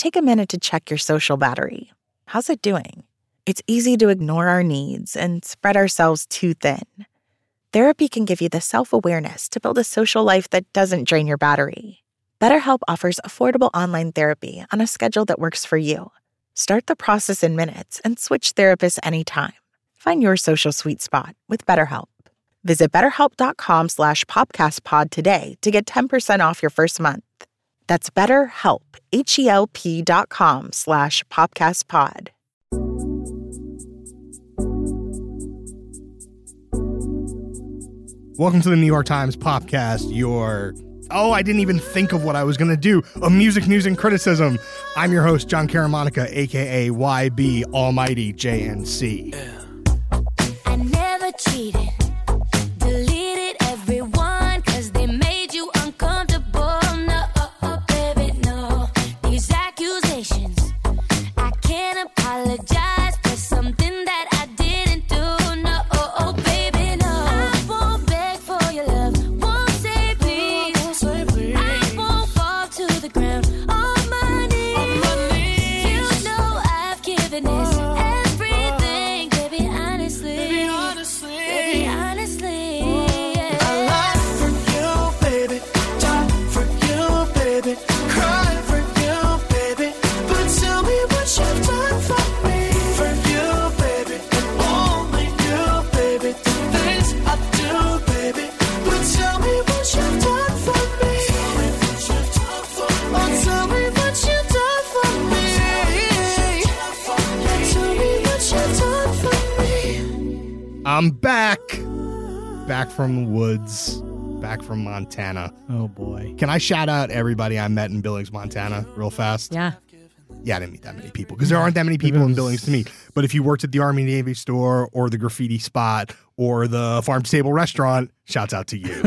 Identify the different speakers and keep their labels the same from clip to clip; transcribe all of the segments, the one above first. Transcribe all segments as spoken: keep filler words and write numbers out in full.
Speaker 1: take a minute to check your social battery. How's it doing? It's easy to ignore our needs and spread ourselves too thin. Therapy can give you the self-awareness to build a social life that doesn't drain your battery. BetterHelp offers affordable online therapy on a schedule that works for you. Start the process in minutes and switch therapists anytime. Find your social sweet spot with BetterHelp. Visit betterhelp.com slash popcastpod today to get ten percent off your first month. That's BetterHelp, H-E-L-P dot com slash popcastpod.
Speaker 2: Welcome to the New York Times Popcast, your... Oh, I didn't even think of what I was going to do. A music news and criticism. I'm your host, John Caramonica, a k a. Y B Almighty J N C.
Speaker 3: I never cheated. Deleted everyone because they made you uncomfortable. No, baby, no. These accusations. I can't apologize for something that I didn't do. No, baby, no. I won't beg for your love. Won't say please. Won't say please. I won't fall to the ground on my knees. On my knees. You know I've given this everything, baby, honestly. Baby, honestly. Baby, honestly. Yeah.
Speaker 4: I lie for you, baby. Die for you, baby. Cry for you, baby. But tell me what you've done for me. For you, baby. And only you, baby. The things I do, baby. But tell me what you've done for me. Tell me what you've done for me. Oh, tell me what you've done for me. Tell me what you've done for me.
Speaker 2: I'm back. Back from the woods. Back from Montana.
Speaker 5: Oh, boy.
Speaker 2: Can I shout out everybody I met in Billings, Montana, real fast?
Speaker 6: Yeah.
Speaker 2: Yeah, I didn't meet that many people because there aren't that many people in Billings to meet. But if you worked at the Army Navy store or the graffiti spot or the farm to table restaurant, shouts out to you.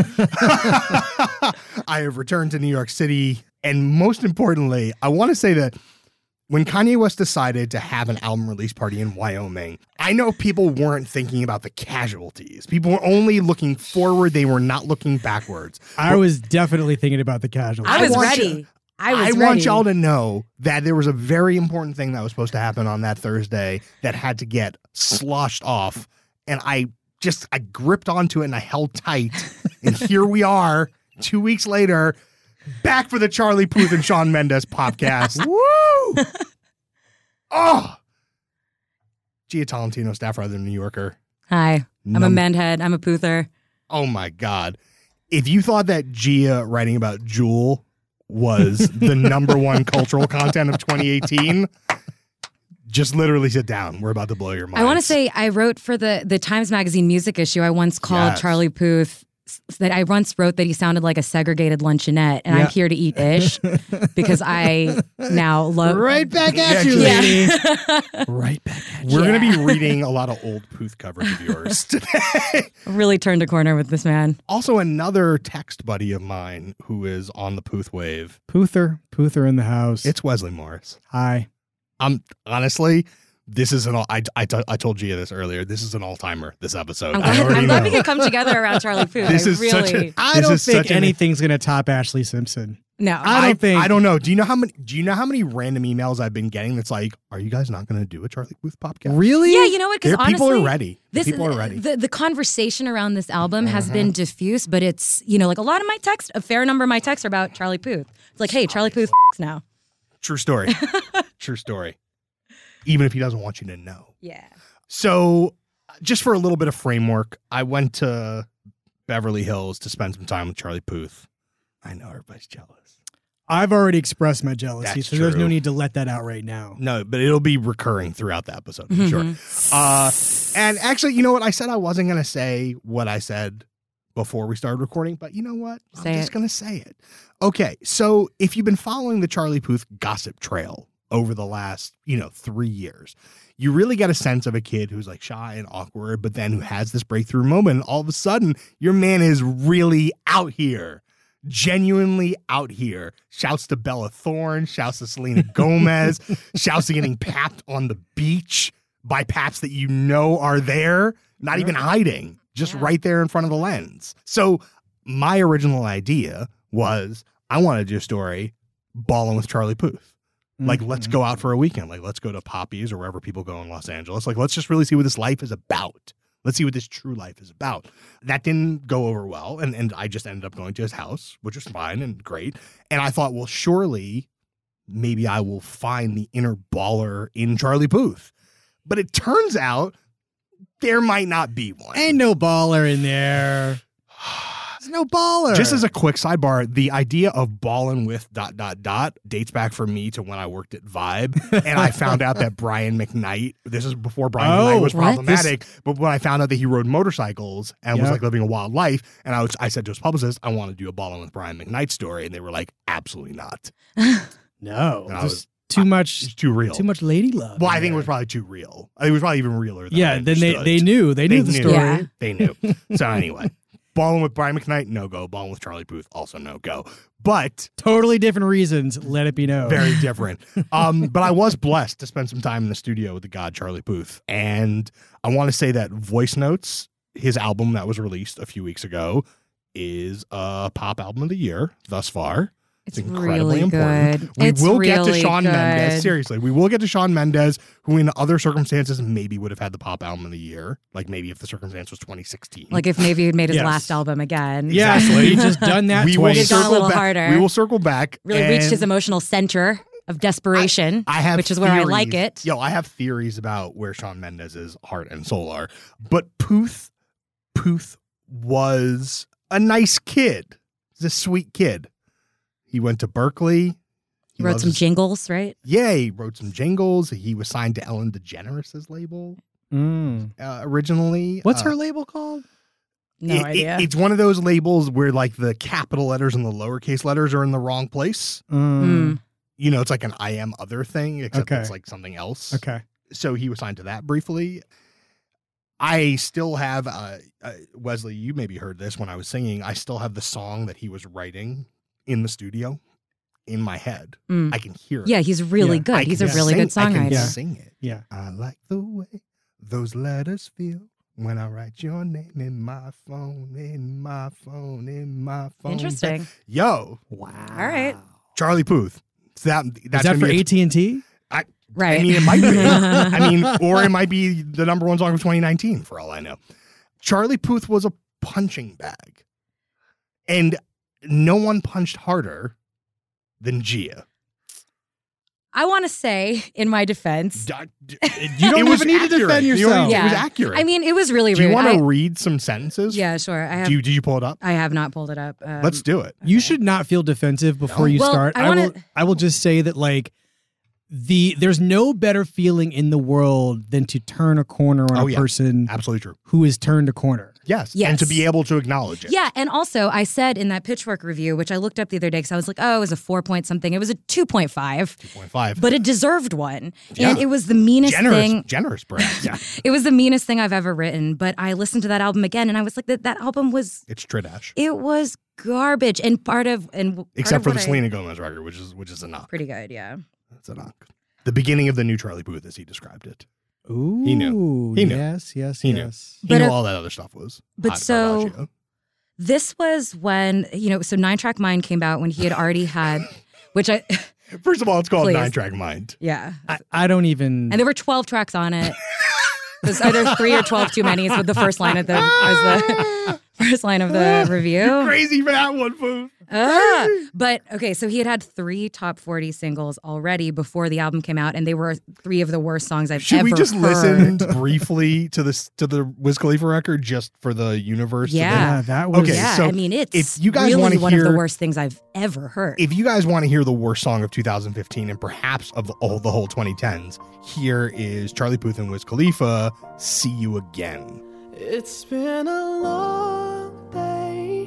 Speaker 2: I have returned to New York City. And most importantly, I want to say that when Kanye West decided to have an album release party in Wyoming, I know people weren't thinking about the casualties. People were only looking forward. They were not looking backwards.
Speaker 5: I was definitely thinking about the casualties.
Speaker 6: I was
Speaker 2: want
Speaker 6: ready.
Speaker 2: you-
Speaker 6: I was
Speaker 2: I
Speaker 6: ready.
Speaker 2: want y'all to know that there was a very important thing that was supposed to happen on that Thursday that had to get sloshed off. And I just, I gripped onto it and I held tight. And here we are, two weeks later, back for the Charlie Puth and Shawn Mendes podcast. Woo! Oh! Gia Tolentino, staff writer, New Yorker.
Speaker 6: Hi. I'm
Speaker 2: Num-
Speaker 6: a Mendhead. I'm a Poother.
Speaker 2: Oh my God. If you thought that Gia writing about Jewel was the number one cultural content of twenty eighteen, just literally sit down. We're about to blow your mind.
Speaker 6: I want to say I wrote for the, the Times Magazine music issue. I once called
Speaker 2: Yes.
Speaker 6: Charlie Puth, that I once wrote that he sounded like a segregated luncheonette, and
Speaker 5: Yeah.
Speaker 6: I'm here to eat ish because I now love...
Speaker 5: Right back at
Speaker 2: Yeah,
Speaker 5: you,
Speaker 2: yeah.
Speaker 5: lady. Right back at you.
Speaker 2: We're going to
Speaker 6: Yeah.
Speaker 2: be reading a lot of old Puth covers of yours today.
Speaker 6: Really turned a corner with this man.
Speaker 2: Also, another text buddy of mine who is on the Puth wave.
Speaker 5: Poother. Poother in the house.
Speaker 2: It's Wesley Morris.
Speaker 5: Hi.
Speaker 2: I'm honestly, this is an all. I, I, I told Gia this earlier. This is an all timer. This episode.
Speaker 6: I'm
Speaker 2: I
Speaker 6: glad,
Speaker 2: already
Speaker 6: I'm glad
Speaker 2: know.
Speaker 6: we could come together around Charlie Puth.
Speaker 2: This
Speaker 6: I
Speaker 2: is
Speaker 6: really...
Speaker 2: such a-
Speaker 5: I
Speaker 2: This
Speaker 5: don't
Speaker 2: is
Speaker 5: think
Speaker 2: such an-
Speaker 5: anything's going to top Ashley Simpson.
Speaker 6: No.
Speaker 5: I don't think.
Speaker 2: I don't know. Do you know how many? Do you know how many random emails I've been getting? That's like, are you guys not going to do a Charlie Puth podcast?
Speaker 5: Really?
Speaker 6: Yeah, you know what? Because
Speaker 2: There-
Speaker 6: honestly,
Speaker 2: people are ready.
Speaker 6: This,
Speaker 2: People are ready.
Speaker 6: The, the conversation around this album has been diffuse, but it's, you know, like a lot of my texts, a fair number of my texts are about Charlie Puth. It's like, hey, Charlie Puth now.
Speaker 2: True story. True story. Even if he doesn't want you to know.
Speaker 6: Yeah.
Speaker 2: So, just for a little bit of framework, I went to Beverly Hills to spend some time with Charlie Puth. I know everybody's jealous.
Speaker 5: I've already expressed my jealousy,
Speaker 2: That's
Speaker 5: so there's no
Speaker 2: true.
Speaker 5: need to let that out right now.
Speaker 2: No, but it'll be recurring throughout the episode, for
Speaker 6: Mm-hmm.
Speaker 2: sure. Uh, and actually, you know what? I said I wasn't going to say what I said before we started recording, but you know what?
Speaker 6: Say
Speaker 2: I'm just
Speaker 6: it.
Speaker 2: going to say it. Okay, so if you've been following the Charlie Puth gossip trail over the last, you know, three years, you really get a sense of a kid who's like shy and awkward, but then who has this breakthrough moment. And all of a sudden, your man is really out here. Genuinely out here. Shouts to Bella Thorne, shouts to Selena Gomez, shouts to getting papped on the beach by paps that you know are there, not even hiding, just
Speaker 6: Yeah.
Speaker 2: right there in front of the lens. So my original idea was I want to do a story balling with Charlie Puth. Like, let's go out for a weekend. Like, let's go to Poppy's or wherever people go in Los Angeles. Like, let's just really see what this life is about. Let's see what this true life is about. That didn't go over well. And, and I just ended up going to his house, which was fine and great. And I thought, well, surely maybe I will find the inner baller in Charlie Puth. But it turns out there might not be one.
Speaker 5: Ain't no baller in there. There's no baller.
Speaker 2: Just as a quick sidebar, the idea of ballin' with dot, dot, dot dates back for me to when I worked at Vibe. And I found out that Brian McKnight, this is before Brian
Speaker 5: Oh,
Speaker 2: McKnight was
Speaker 6: what?
Speaker 2: problematic, this, but when I found out that he rode motorcycles and was
Speaker 5: Yep.
Speaker 2: like living a wild life, and I was, I said to his publicist, I want to do a Ballin' with Brian McKnight story. And they were like, absolutely not.
Speaker 5: no.
Speaker 2: And I
Speaker 5: Just
Speaker 2: was-
Speaker 5: too much.
Speaker 2: It's too real.
Speaker 5: Too much lady love.
Speaker 2: Well,
Speaker 5: in
Speaker 2: I think it
Speaker 5: there.
Speaker 2: was probably too real. I think it was probably even realer than I
Speaker 5: Yeah, then they,
Speaker 2: understood.
Speaker 5: they knew. They knew the
Speaker 2: knew.
Speaker 5: story.
Speaker 6: Yeah.
Speaker 2: They knew. So anyway, Ballin' with Brian McKnight, no go. Ballin' with Charlie Puth, also no go. But
Speaker 5: Totally different reasons. Let it be known.
Speaker 2: very different. Um, but I was blessed to spend some time in the studio with the god Charlie Puth. And I want to say that Voice Notes, his album that was released a few weeks ago, is a pop album of the year thus far.
Speaker 6: It's
Speaker 2: incredibly
Speaker 6: really
Speaker 2: important.
Speaker 6: good.
Speaker 2: We
Speaker 6: It's
Speaker 2: will get to
Speaker 6: really
Speaker 2: Shawn Mendes.
Speaker 6: good.
Speaker 2: Seriously, we will get to Shawn Mendes, who in other circumstances maybe would have had the pop album of the year. Like maybe if the circumstance was twenty sixteen.
Speaker 6: Like if maybe he'd made his
Speaker 5: Yes.
Speaker 6: last album again.
Speaker 5: Yeah,
Speaker 2: Exactly.
Speaker 5: he just done that
Speaker 2: we will
Speaker 5: twice.
Speaker 6: He's gone a
Speaker 2: circle
Speaker 6: little
Speaker 2: back.
Speaker 6: harder.
Speaker 2: We will circle back.
Speaker 6: Really reached
Speaker 2: and
Speaker 6: his emotional center of desperation,
Speaker 2: I have
Speaker 6: which is where I
Speaker 2: theories.
Speaker 6: like it.
Speaker 2: Yo, I have theories about where Shawn Mendes' heart and soul are. But Puth, Puth was a nice kid. He's a sweet kid. He went to Berkeley. He
Speaker 6: Wrote
Speaker 2: loves
Speaker 6: some
Speaker 2: his-
Speaker 6: jingles, right?
Speaker 2: Yeah, he wrote some jingles. He was signed to Ellen DeGeneres' label
Speaker 5: Mm.
Speaker 2: uh, originally.
Speaker 5: What's
Speaker 2: Uh,
Speaker 5: her label called?
Speaker 6: No
Speaker 2: it- it-
Speaker 6: idea.
Speaker 2: it's one of those labels where like the capital letters and the lowercase letters are in the wrong place.
Speaker 5: Mm.
Speaker 6: Mm.
Speaker 2: You know, it's like an I am other thing, except
Speaker 5: Okay.
Speaker 2: it's like something else.
Speaker 5: Okay.
Speaker 2: So he was signed to that briefly. I still have, uh, uh, Wesley, you maybe heard this when I was singing. I still have the song that he was writing in the studio in my head.
Speaker 6: Mm.
Speaker 2: I can hear it.
Speaker 6: Yeah, he's really
Speaker 5: Yeah.
Speaker 6: good.
Speaker 2: I
Speaker 6: He's a
Speaker 2: can
Speaker 6: really
Speaker 2: sing-
Speaker 6: good
Speaker 2: I can
Speaker 6: songwriter.
Speaker 5: Yeah.
Speaker 2: sing it.
Speaker 5: Yeah.
Speaker 2: I like the way those letters feel when I write your name in my phone, in my phone, in my phone.
Speaker 6: Interesting.
Speaker 2: Yo,
Speaker 5: Wow.
Speaker 6: All right.
Speaker 2: Charlie Puth. That,
Speaker 5: Is
Speaker 2: that's
Speaker 5: that
Speaker 2: gonna
Speaker 5: for
Speaker 2: be a-
Speaker 5: A T and T?
Speaker 6: Right.
Speaker 2: I mean, it might be. I mean, or it might be the number one song of twenty nineteen, for all I know. Charlie Puth was a punching bag. And no one punched harder than Gia.
Speaker 6: I want to say, in my defense,
Speaker 2: D- d-
Speaker 5: You don't
Speaker 2: it was
Speaker 5: even need to
Speaker 2: accurate.
Speaker 5: defend
Speaker 2: You don't
Speaker 5: yourself.
Speaker 2: need- It was
Speaker 6: Yeah.
Speaker 2: accurate.
Speaker 6: I mean, it was really
Speaker 2: do you
Speaker 6: rude.
Speaker 2: want
Speaker 6: I-
Speaker 2: to read some sentences?
Speaker 6: Yeah, sure. I have.
Speaker 2: Do you, did you pull it up?
Speaker 6: I have not pulled it up. Um,
Speaker 2: Let's do it.
Speaker 5: You should not feel defensive before
Speaker 2: No.
Speaker 5: you
Speaker 6: Well,
Speaker 5: start.
Speaker 6: I
Speaker 5: I, will.
Speaker 6: wanna-
Speaker 5: I will just say that like the there's no better feeling in the world than to turn a corner on
Speaker 2: Oh,
Speaker 5: a
Speaker 2: yeah.
Speaker 5: person
Speaker 2: Absolutely true.
Speaker 5: who has turned a corner.
Speaker 2: Yes.
Speaker 6: Yes.
Speaker 2: And to be able to acknowledge it.
Speaker 6: Yeah, and also I said in that Pitchfork review, which I looked up the other day because I was like, oh, it was a four point something. It was a two point five,
Speaker 2: two point five.
Speaker 6: but it deserved one,
Speaker 2: Yeah.
Speaker 6: and it was the meanest
Speaker 2: generous.
Speaker 6: thing.
Speaker 2: Generous, perhaps. Yeah.
Speaker 6: It was the meanest thing I've ever written. But I listened to that album again, and I was like, that that album was
Speaker 2: It's Tridash.
Speaker 6: it was garbage, and part of and part
Speaker 2: Except
Speaker 6: of
Speaker 2: for the
Speaker 6: what I-
Speaker 2: Selena Gomez record, which is which is a knock.
Speaker 6: pretty good, yeah.
Speaker 2: That's a knock. The beginning of the new Charlie Puth, as he described it.
Speaker 5: Ooh,
Speaker 2: He knew. He knew.
Speaker 5: Yes, yes,
Speaker 2: He knew.
Speaker 5: yes.
Speaker 2: He
Speaker 6: But
Speaker 2: knew
Speaker 6: if-
Speaker 2: all that other stuff was.
Speaker 6: but
Speaker 2: hot
Speaker 6: so-
Speaker 2: Caravaggio.
Speaker 6: This was when you know, so Nine Track Mind came out when he had already had, which I,
Speaker 2: First of all, it's called
Speaker 6: Please.
Speaker 2: Nine Track Mind.
Speaker 6: yeah,
Speaker 5: I, I don't even.
Speaker 6: and there were twelve tracks on it. There's either three or twelve too many. Is with the first line of the as the first line of the review.
Speaker 2: Crazy for that one, Puth.
Speaker 6: Ah, but okay, so he had had three top forty singles already before the album came out, and they were three of the worst songs I've
Speaker 2: Should
Speaker 6: ever
Speaker 2: we just
Speaker 6: heard.
Speaker 2: listen briefly to this to the Wiz Khalifa record just for the universe? to
Speaker 6: Yeah.
Speaker 5: yeah, that was.
Speaker 2: Okay,
Speaker 6: Yeah,
Speaker 2: so
Speaker 6: I mean it's
Speaker 2: if you guys
Speaker 6: really
Speaker 2: wanna
Speaker 6: one of
Speaker 2: hear-
Speaker 6: the worst things I've ever heard.
Speaker 2: If you guys want to hear the worst song of two thousand fifteen and perhaps of the, all, the whole twenty tens, here is Charlie Puth and Wiz Khalifa, See You Again.
Speaker 4: It's been a long day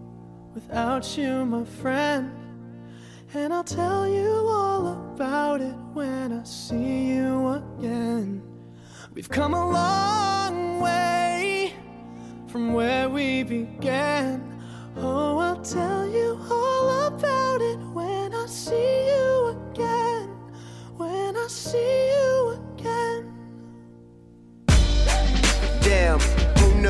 Speaker 4: without you, my friend. And I'll tell you all about it when I see you again. We've come a long way from where we began. Oh, I'll tell you all about it when I see you again. When I see you again.
Speaker 7: Damn, who knew?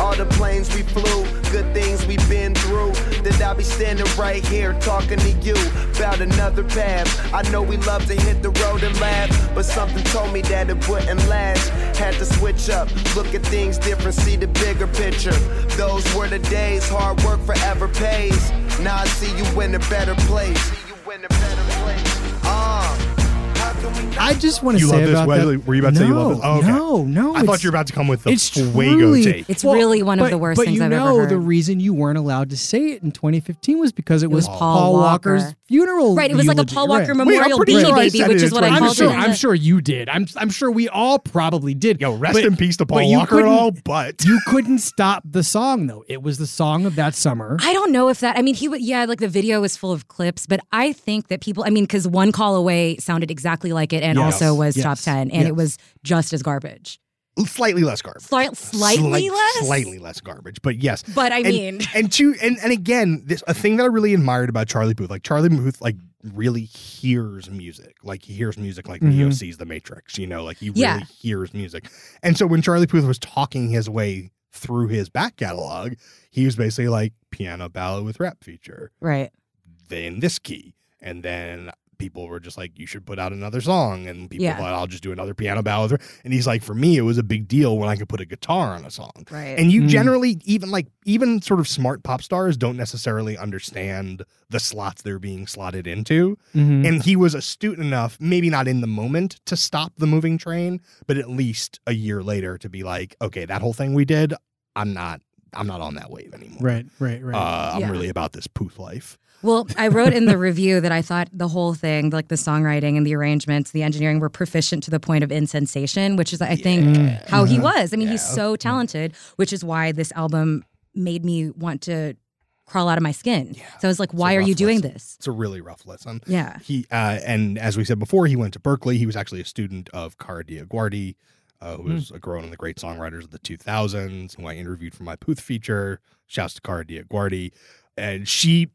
Speaker 7: all the planes we flew, good things we've been through, that I'll be standing right here talking to you about another path. I know we love to hit the road and laugh, but something told me that it wouldn't last. Had to switch up, look at things different, see the bigger picture. Those were the days, hard work forever pays. Now I see you in a better place. See you in a better place. Uh, how can we
Speaker 5: I just want to
Speaker 2: You
Speaker 5: say
Speaker 2: love this,
Speaker 5: about
Speaker 2: Wesley?
Speaker 5: that.
Speaker 2: Were you about to say you love this? Oh, okay.
Speaker 5: No, no.
Speaker 2: I thought
Speaker 5: it's-
Speaker 2: you were about to come with the
Speaker 5: it's
Speaker 2: Fuego
Speaker 5: truly-
Speaker 2: take.
Speaker 6: It's really one of
Speaker 5: but-
Speaker 6: the worst
Speaker 5: but
Speaker 6: things
Speaker 5: you
Speaker 6: I've
Speaker 5: know
Speaker 6: ever heard.
Speaker 5: the reason you weren't allowed to say it in twenty fifteen was because it, was,
Speaker 6: was
Speaker 5: Paul,
Speaker 6: Paul
Speaker 5: Walker's
Speaker 6: Walker.
Speaker 5: funeral.
Speaker 6: Right, it was like a
Speaker 5: eulogy,
Speaker 6: Paul Walker
Speaker 5: right.
Speaker 6: memorial
Speaker 2: pretty
Speaker 6: Beanie
Speaker 2: sure I
Speaker 6: Baby,
Speaker 2: said
Speaker 6: which
Speaker 2: it
Speaker 6: is
Speaker 2: in
Speaker 6: what I
Speaker 5: I'm
Speaker 6: called
Speaker 5: sure.
Speaker 6: it.
Speaker 5: I'm sure you did. I'm. I'm sure we all probably did.
Speaker 2: Yo, rest
Speaker 5: But-
Speaker 2: in peace to
Speaker 5: but
Speaker 2: Paul
Speaker 5: you
Speaker 2: Walker and
Speaker 5: couldn't-
Speaker 2: all, but
Speaker 5: you couldn't stop the song though. It was the song of that summer.
Speaker 6: I don't know if that, I mean, he would, yeah, like the video was full of clips, but I think that people, I mean, because One Call Away sounded exactly like it and
Speaker 5: Yes.
Speaker 6: also was
Speaker 5: Yes.
Speaker 6: top ten, and
Speaker 5: Yes.
Speaker 6: it was just as garbage.
Speaker 2: slightly less garbage.
Speaker 6: Slight, slightly
Speaker 2: Slight-
Speaker 6: less?
Speaker 2: Slightly less garbage, but yes.
Speaker 6: But I
Speaker 2: and,
Speaker 6: mean-
Speaker 2: and to and, and again, this a thing that I really admired about Charlie Puth. Like Charlie Puth, like really hears music. Like he hears music like Neo
Speaker 5: Mhm.
Speaker 2: sees the Matrix. You know, like he
Speaker 6: Yeah.
Speaker 2: really hears music. And so when Charlie Puth was talking his way through his back catalog, he was basically like piano ballad with rap feature,
Speaker 6: Right.
Speaker 2: then this key, and then people were just like, you should put out another song, and people
Speaker 6: Yeah.
Speaker 2: thought, I'll just do another piano ballad. And he's like, for me, it was a big deal when I could put a guitar on a song.
Speaker 6: Right.
Speaker 2: And you
Speaker 5: Mm.
Speaker 2: generally, even like, even sort of smart pop stars don't necessarily understand the slots they're being slotted into.
Speaker 5: Mhm.
Speaker 2: And he was astute enough, maybe not in the moment to stop the moving train, but at least a year later to be like, okay, that whole thing we did, I'm not, I'm not on that wave anymore.
Speaker 5: Right. Right. Right.
Speaker 2: Uh, I'm
Speaker 6: Yeah.
Speaker 2: really about this Puth life.
Speaker 6: Well, I wrote in the review that I thought the whole thing, like the songwriting and the arrangements, the engineering, were proficient to the point of insensation, which is, I think,
Speaker 2: Yeah.
Speaker 6: how he was. I mean, he's
Speaker 2: Yeah.
Speaker 6: so talented, which is why this album made me want to crawl out of my skin. So I was like,
Speaker 2: It's a
Speaker 6: why are
Speaker 2: rough
Speaker 6: you doing
Speaker 2: listen.
Speaker 6: this?
Speaker 2: It's a really rough lesson.
Speaker 6: Yeah.
Speaker 2: He uh, and as we said before, he went to Berkeley. He was actually a student of Cara Diaguardi, uh, who was a grown and the great songwriters of the two thousands, who I interviewed for my Puth feature. Shouts to Cara Diaguardi, and she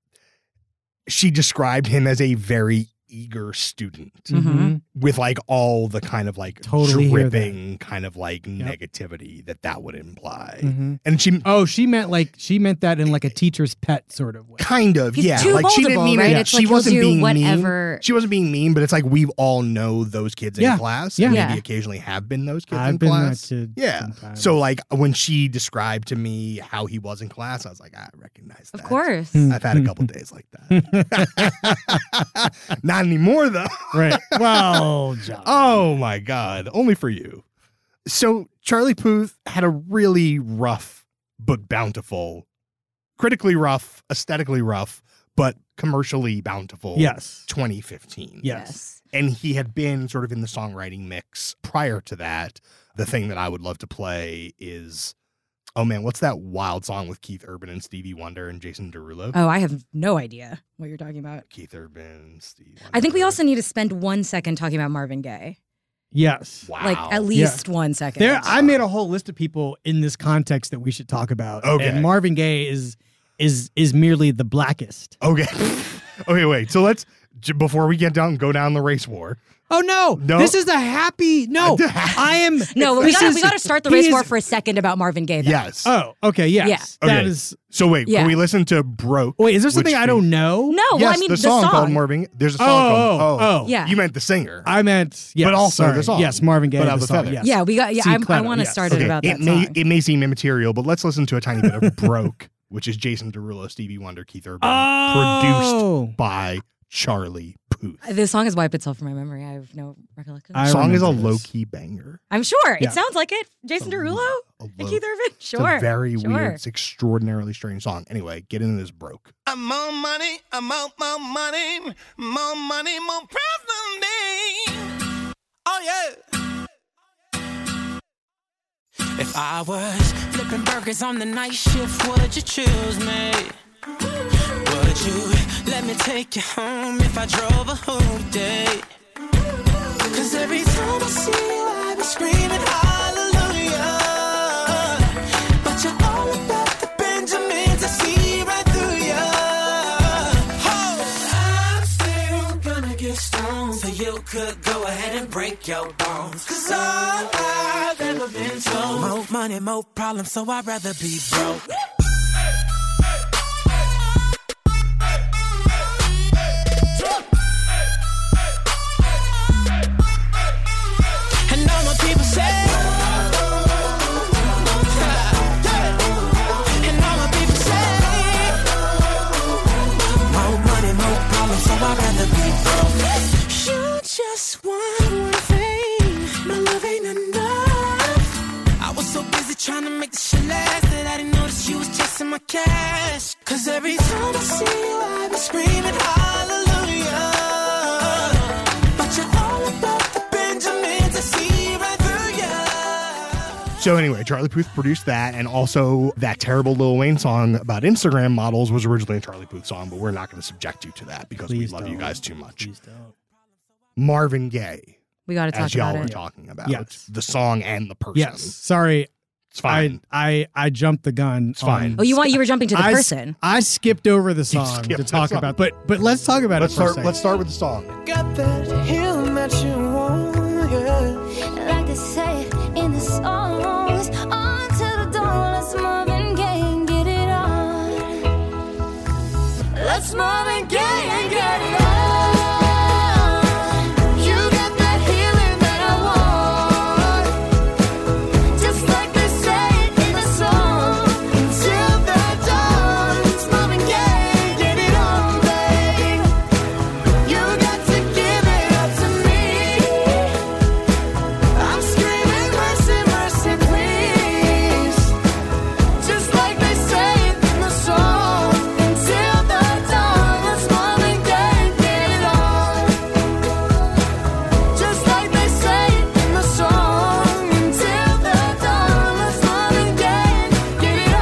Speaker 2: she described him as a very eager student
Speaker 5: Mhm.
Speaker 2: with like all the kind of like
Speaker 5: Totally hear that.
Speaker 2: dripping kind of like negativity that that would imply.
Speaker 5: Mhm.
Speaker 2: And she
Speaker 5: Oh, she meant like she meant that in like a teacher's pet sort of way.
Speaker 2: kind of
Speaker 6: He's
Speaker 2: yeah,
Speaker 6: too
Speaker 2: like she didn't
Speaker 6: moldable,
Speaker 2: mean
Speaker 6: right?
Speaker 2: it.
Speaker 6: It's
Speaker 2: She
Speaker 6: like he'll
Speaker 2: wasn't
Speaker 6: do
Speaker 2: being
Speaker 6: whatever-
Speaker 2: mean. She wasn't being mean, but it's like we all know those kids
Speaker 5: Yeah.
Speaker 2: in class.
Speaker 5: Yeah.
Speaker 2: And
Speaker 6: Yeah.
Speaker 2: maybe occasionally have been those kids
Speaker 5: I've
Speaker 2: in
Speaker 5: been
Speaker 2: class.
Speaker 5: that kid
Speaker 2: Yeah.
Speaker 5: sometimes.
Speaker 2: So like when she described to me how he was in class, I was like, I recognize that.
Speaker 6: Of course.
Speaker 2: I've had a couple days like that. Not anymore though.
Speaker 5: Right. Well, John.
Speaker 2: Oh my God. Only for you. So Charlie Puth had a really rough but bountiful, critically rough, aesthetically rough, but commercially bountiful
Speaker 5: Yes.
Speaker 2: twenty fifteen.
Speaker 5: Yes.
Speaker 2: And he had been sort of in the songwriting mix prior to that. The thing that I would love to play is, oh man, what's that wild song with Keith Urban and Stevie Wonder and Jason Derulo?
Speaker 6: Oh, I have no idea what you're talking about.
Speaker 2: Keith Urban, Stevie Wonder.
Speaker 6: I think we also need to spend one second talking about Marvin Gaye.
Speaker 5: Yes.
Speaker 2: Wow.
Speaker 6: Like at least one second.
Speaker 5: There, I made a whole list of people in this context that we should talk about.
Speaker 2: Okay.
Speaker 5: And Marvin Gaye is is is merely the blackest.
Speaker 2: Okay. Okay, wait. So let's, j- before we get down, go down the race war.
Speaker 5: Oh no!
Speaker 2: No.
Speaker 5: This is a happy. No, I am.
Speaker 6: no, but we
Speaker 5: this
Speaker 6: got
Speaker 5: is-
Speaker 6: we got to start the
Speaker 5: he
Speaker 6: race
Speaker 5: is-
Speaker 6: war for a second about Marvin Gaye. Though.
Speaker 2: Yes.
Speaker 5: Oh, okay. Yes.
Speaker 2: Yeah.
Speaker 5: That
Speaker 2: Okay.
Speaker 5: is.
Speaker 2: So wait,
Speaker 6: Yeah.
Speaker 2: can we listen to Broke?
Speaker 5: Wait, is there something
Speaker 2: which
Speaker 5: I don't
Speaker 2: fe-
Speaker 5: know?
Speaker 6: No,
Speaker 2: yes,
Speaker 6: well, I mean
Speaker 2: the,
Speaker 6: the,
Speaker 2: song, called Marvin. There's a song
Speaker 5: Oh,
Speaker 2: called
Speaker 5: oh, oh.
Speaker 6: Yeah.
Speaker 2: You meant the singer.
Speaker 5: I meant. Yes,
Speaker 2: But also
Speaker 5: sorry.
Speaker 2: the song.
Speaker 5: Yes, Marvin Gaye.
Speaker 2: But
Speaker 5: the
Speaker 2: of the
Speaker 5: song.
Speaker 2: feather.
Speaker 5: Yes.
Speaker 6: Yeah, we got. Yeah,
Speaker 5: See,
Speaker 6: I'm, I
Speaker 5: Clever,
Speaker 6: want to
Speaker 5: yes.
Speaker 6: start it about that
Speaker 2: it may
Speaker 6: song.
Speaker 2: it may seem immaterial, but let's listen to a tiny bit of Broke, which is Jason Derulo, Stevie Wonder, Keith Urban,
Speaker 5: Oh.
Speaker 2: produced by Charlie Puth.
Speaker 6: The song has wiped itself from my memory. I have no recollection.
Speaker 5: I
Speaker 2: The song is a
Speaker 5: remember
Speaker 2: low
Speaker 5: this.
Speaker 2: key banger.
Speaker 6: I'm sure
Speaker 5: Yeah.
Speaker 6: it sounds like it. Jason
Speaker 2: It's a-
Speaker 6: Derulo
Speaker 2: a
Speaker 6: and
Speaker 2: low-
Speaker 6: Keith Urban.
Speaker 2: It's
Speaker 6: Sure,
Speaker 2: a very
Speaker 6: sure.
Speaker 2: weird, it's extraordinarily strange song. Anyway, get into this Broke.
Speaker 4: I'm more money, I'm more, more money, more money, more president. Oh yeah. If I was flipping burgers on the night shift, would you choose me? Would you let me take you home if I drove a whole day? Cause every time I see you, I be screaming hallelujah. But you're all about the Benjamins, I see right through ya. Oh, I'm still gonna get stoned for you. you could go ahead and break your bones. Cause all I've ever been told, more money, more problems, so I'd rather be broke. And all my people say, and all my people say, more money, more problems, so I'd rather be broke. You just want one thing, my love ain't enough. I was so busy trying to make this shit last that I didn't notice you was chasing my cash. Cause every time I see you, I be screaming hallelujah. But you're all about the Benjamins, I see right through ya.
Speaker 2: So anyway, Charlie Puth produced that, and also that terrible Lil Wayne song about Instagram models was originally a Charlie Puth song, but we're not going to subject you to that because
Speaker 5: Please
Speaker 2: we love
Speaker 5: don't.
Speaker 2: you guys too much.
Speaker 5: Please don't.
Speaker 2: Marvin Gaye,
Speaker 6: We got to talk
Speaker 2: as y'all
Speaker 6: about
Speaker 2: were
Speaker 6: it.
Speaker 2: talking about,
Speaker 5: Yes.
Speaker 2: the song and the person.
Speaker 5: Yes. Sorry.
Speaker 2: It's fine.
Speaker 5: I, I I jumped the gun.
Speaker 2: It's fine.
Speaker 6: Oh, you want you were jumping to the
Speaker 5: I, s-
Speaker 6: person.
Speaker 5: I skipped over the song
Speaker 2: skipped
Speaker 5: to
Speaker 2: the
Speaker 5: talk
Speaker 2: song.
Speaker 5: about, but but let's talk about
Speaker 2: let's
Speaker 5: it. For a
Speaker 2: start.
Speaker 5: second.
Speaker 2: Let's start with the song.
Speaker 4: Got that healing that you want, yeah.
Speaker 3: Like they say in the songs, on to the dawn, let's Marvin Gaye and get it on. Let's Marvin Gaye and get it on. You got that healing that I want, just like they say in the song. Until the dawn, it's Marvin Gaye, get it on, babe. You got to give it up to me. I'm screaming mercy, mercy, please. Just like they say in the song. Until the dawn, let's Marvin Gaye, get it on. Just like they say in the song. Until the dawn, let's Marvin Gaye, get it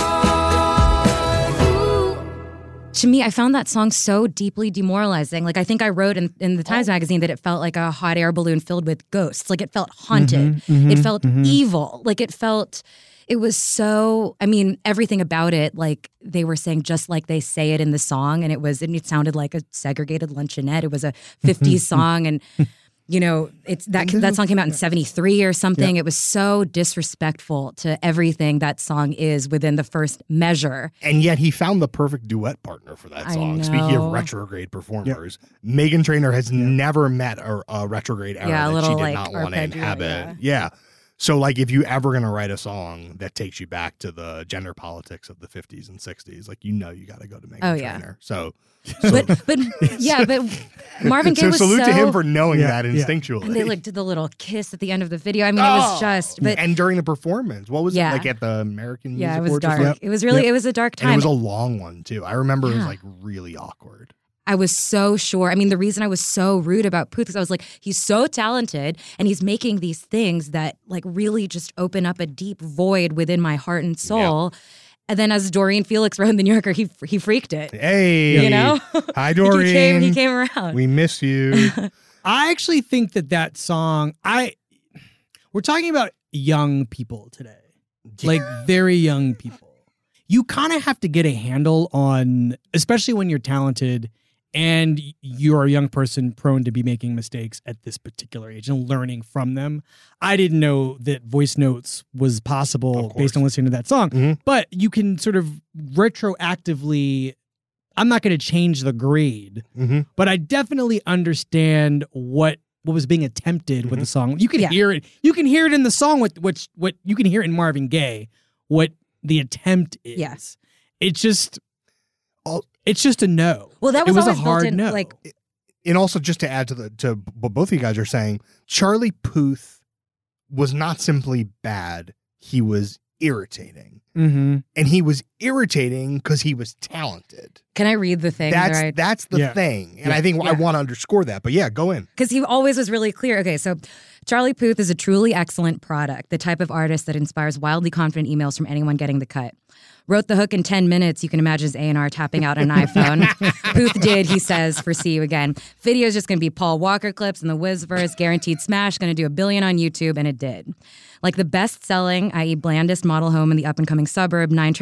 Speaker 3: on. Ooh.
Speaker 6: To me, I found that song so deeply demoralizing. Like, I think I wrote in, in the Times magazine that it felt like a hot air balloon filled with ghosts. Like, it felt haunted. It felt evil. Like, it felt, it was so, I mean, everything about it, like, they were saying just like they say it in the song. And it was, and it sounded like a segregated luncheonette. It was a fifties song. And, you know, it's that that song came out in seventy-three or something. It was so disrespectful to everything that song is within the first measure.
Speaker 2: And yet he found the perfect duet partner for that
Speaker 6: I
Speaker 2: song. Speaking
Speaker 6: know.
Speaker 2: of retrograde performers, Meghan Trainor has never met a, a retrograde era
Speaker 6: Yeah, a
Speaker 2: that
Speaker 6: little,
Speaker 2: she did
Speaker 6: like,
Speaker 2: not want to
Speaker 6: arpeggio,
Speaker 2: inhabit. Yeah. So, like, if you ever going to write a song that takes you back to the gender politics of the fifties and sixties, like, you know you got to go to Meghan
Speaker 6: Oh, yeah.
Speaker 2: Trainor. So,
Speaker 6: But but yeah, but Marvin Gaye
Speaker 2: so
Speaker 6: was
Speaker 2: salute
Speaker 6: so,
Speaker 2: to him for knowing
Speaker 5: Yeah,
Speaker 2: that
Speaker 5: yeah.
Speaker 2: instructually.
Speaker 6: and they like did the little kiss at the end of the video. I mean, it was
Speaker 2: Oh!
Speaker 6: just, but
Speaker 2: and during the performance, what was
Speaker 6: Yeah.
Speaker 2: it like at the American
Speaker 6: yeah,
Speaker 2: Music
Speaker 6: it was
Speaker 2: Awards or
Speaker 6: dark.
Speaker 2: something?
Speaker 6: It was really,
Speaker 5: Yep.
Speaker 6: it was a dark
Speaker 2: And
Speaker 6: time.
Speaker 2: it was a long one, too. I remember it was,
Speaker 6: Yeah.
Speaker 2: like, really awkward.
Speaker 6: I was so sure. I mean, the reason I was so rude about Puth is I was like, he's so talented and he's making these things that like really just open up a deep void within my heart and soul. And then as Doreen Felix wrote in The New Yorker, he he freaked it.
Speaker 2: Hey.
Speaker 6: You know?
Speaker 2: Hi, Doreen.
Speaker 6: he came, he came around.
Speaker 2: We miss you.
Speaker 5: I actually think that that song. I we're talking about young people today, like very young people. You kind of have to get a handle on, especially when you're talented and you're a young person prone to be making mistakes at this particular age and learning from them. I didn't know that voice notes was possible
Speaker 2: Of
Speaker 5: based
Speaker 2: course.
Speaker 5: on listening to that song,
Speaker 2: Mhm.
Speaker 5: but you can sort of retroactively. I'm not going to change the grade,
Speaker 2: hmm
Speaker 5: but I definitely understand what what was being attempted with the song. You can
Speaker 6: Yeah.
Speaker 5: hear it. You can hear it in the song. What what what you can hear it in Marvin Gaye. What the attempt is.
Speaker 6: Yes.
Speaker 5: It's just.
Speaker 2: All-
Speaker 5: It's just a no.
Speaker 6: Well, that
Speaker 5: It
Speaker 6: was,
Speaker 5: was a
Speaker 6: always
Speaker 5: hard
Speaker 6: built in,
Speaker 5: no.
Speaker 6: like,
Speaker 2: And also, just to add to the to what both of you guys are saying, Charlie Puth was not simply bad; he was irritating,
Speaker 5: Mm-hmm.
Speaker 2: and he was irritating because he was talented.
Speaker 6: can I read the thing?
Speaker 2: That's
Speaker 6: that I-
Speaker 2: that's the
Speaker 5: Yeah.
Speaker 2: thing, and
Speaker 5: Yeah.
Speaker 2: I think I
Speaker 6: Yeah.
Speaker 2: want to underscore that. But yeah, go in.
Speaker 6: Because he always was really clear. Okay, so Charlie Puth is a truly excellent product, the type of artist that inspires wildly confident emails from anyone getting the cut. Wrote the hook in ten minutes. You can imagine his A and R tapping out an iPhone. Puth did, he says, for See You Again. Video is just going to be Paul Walker clips and the Wiz verse, guaranteed smash, going to do a billion on YouTube, and it did. Like the best-selling, that is blandest model home in the up-and-coming suburb, Nine Track Mind is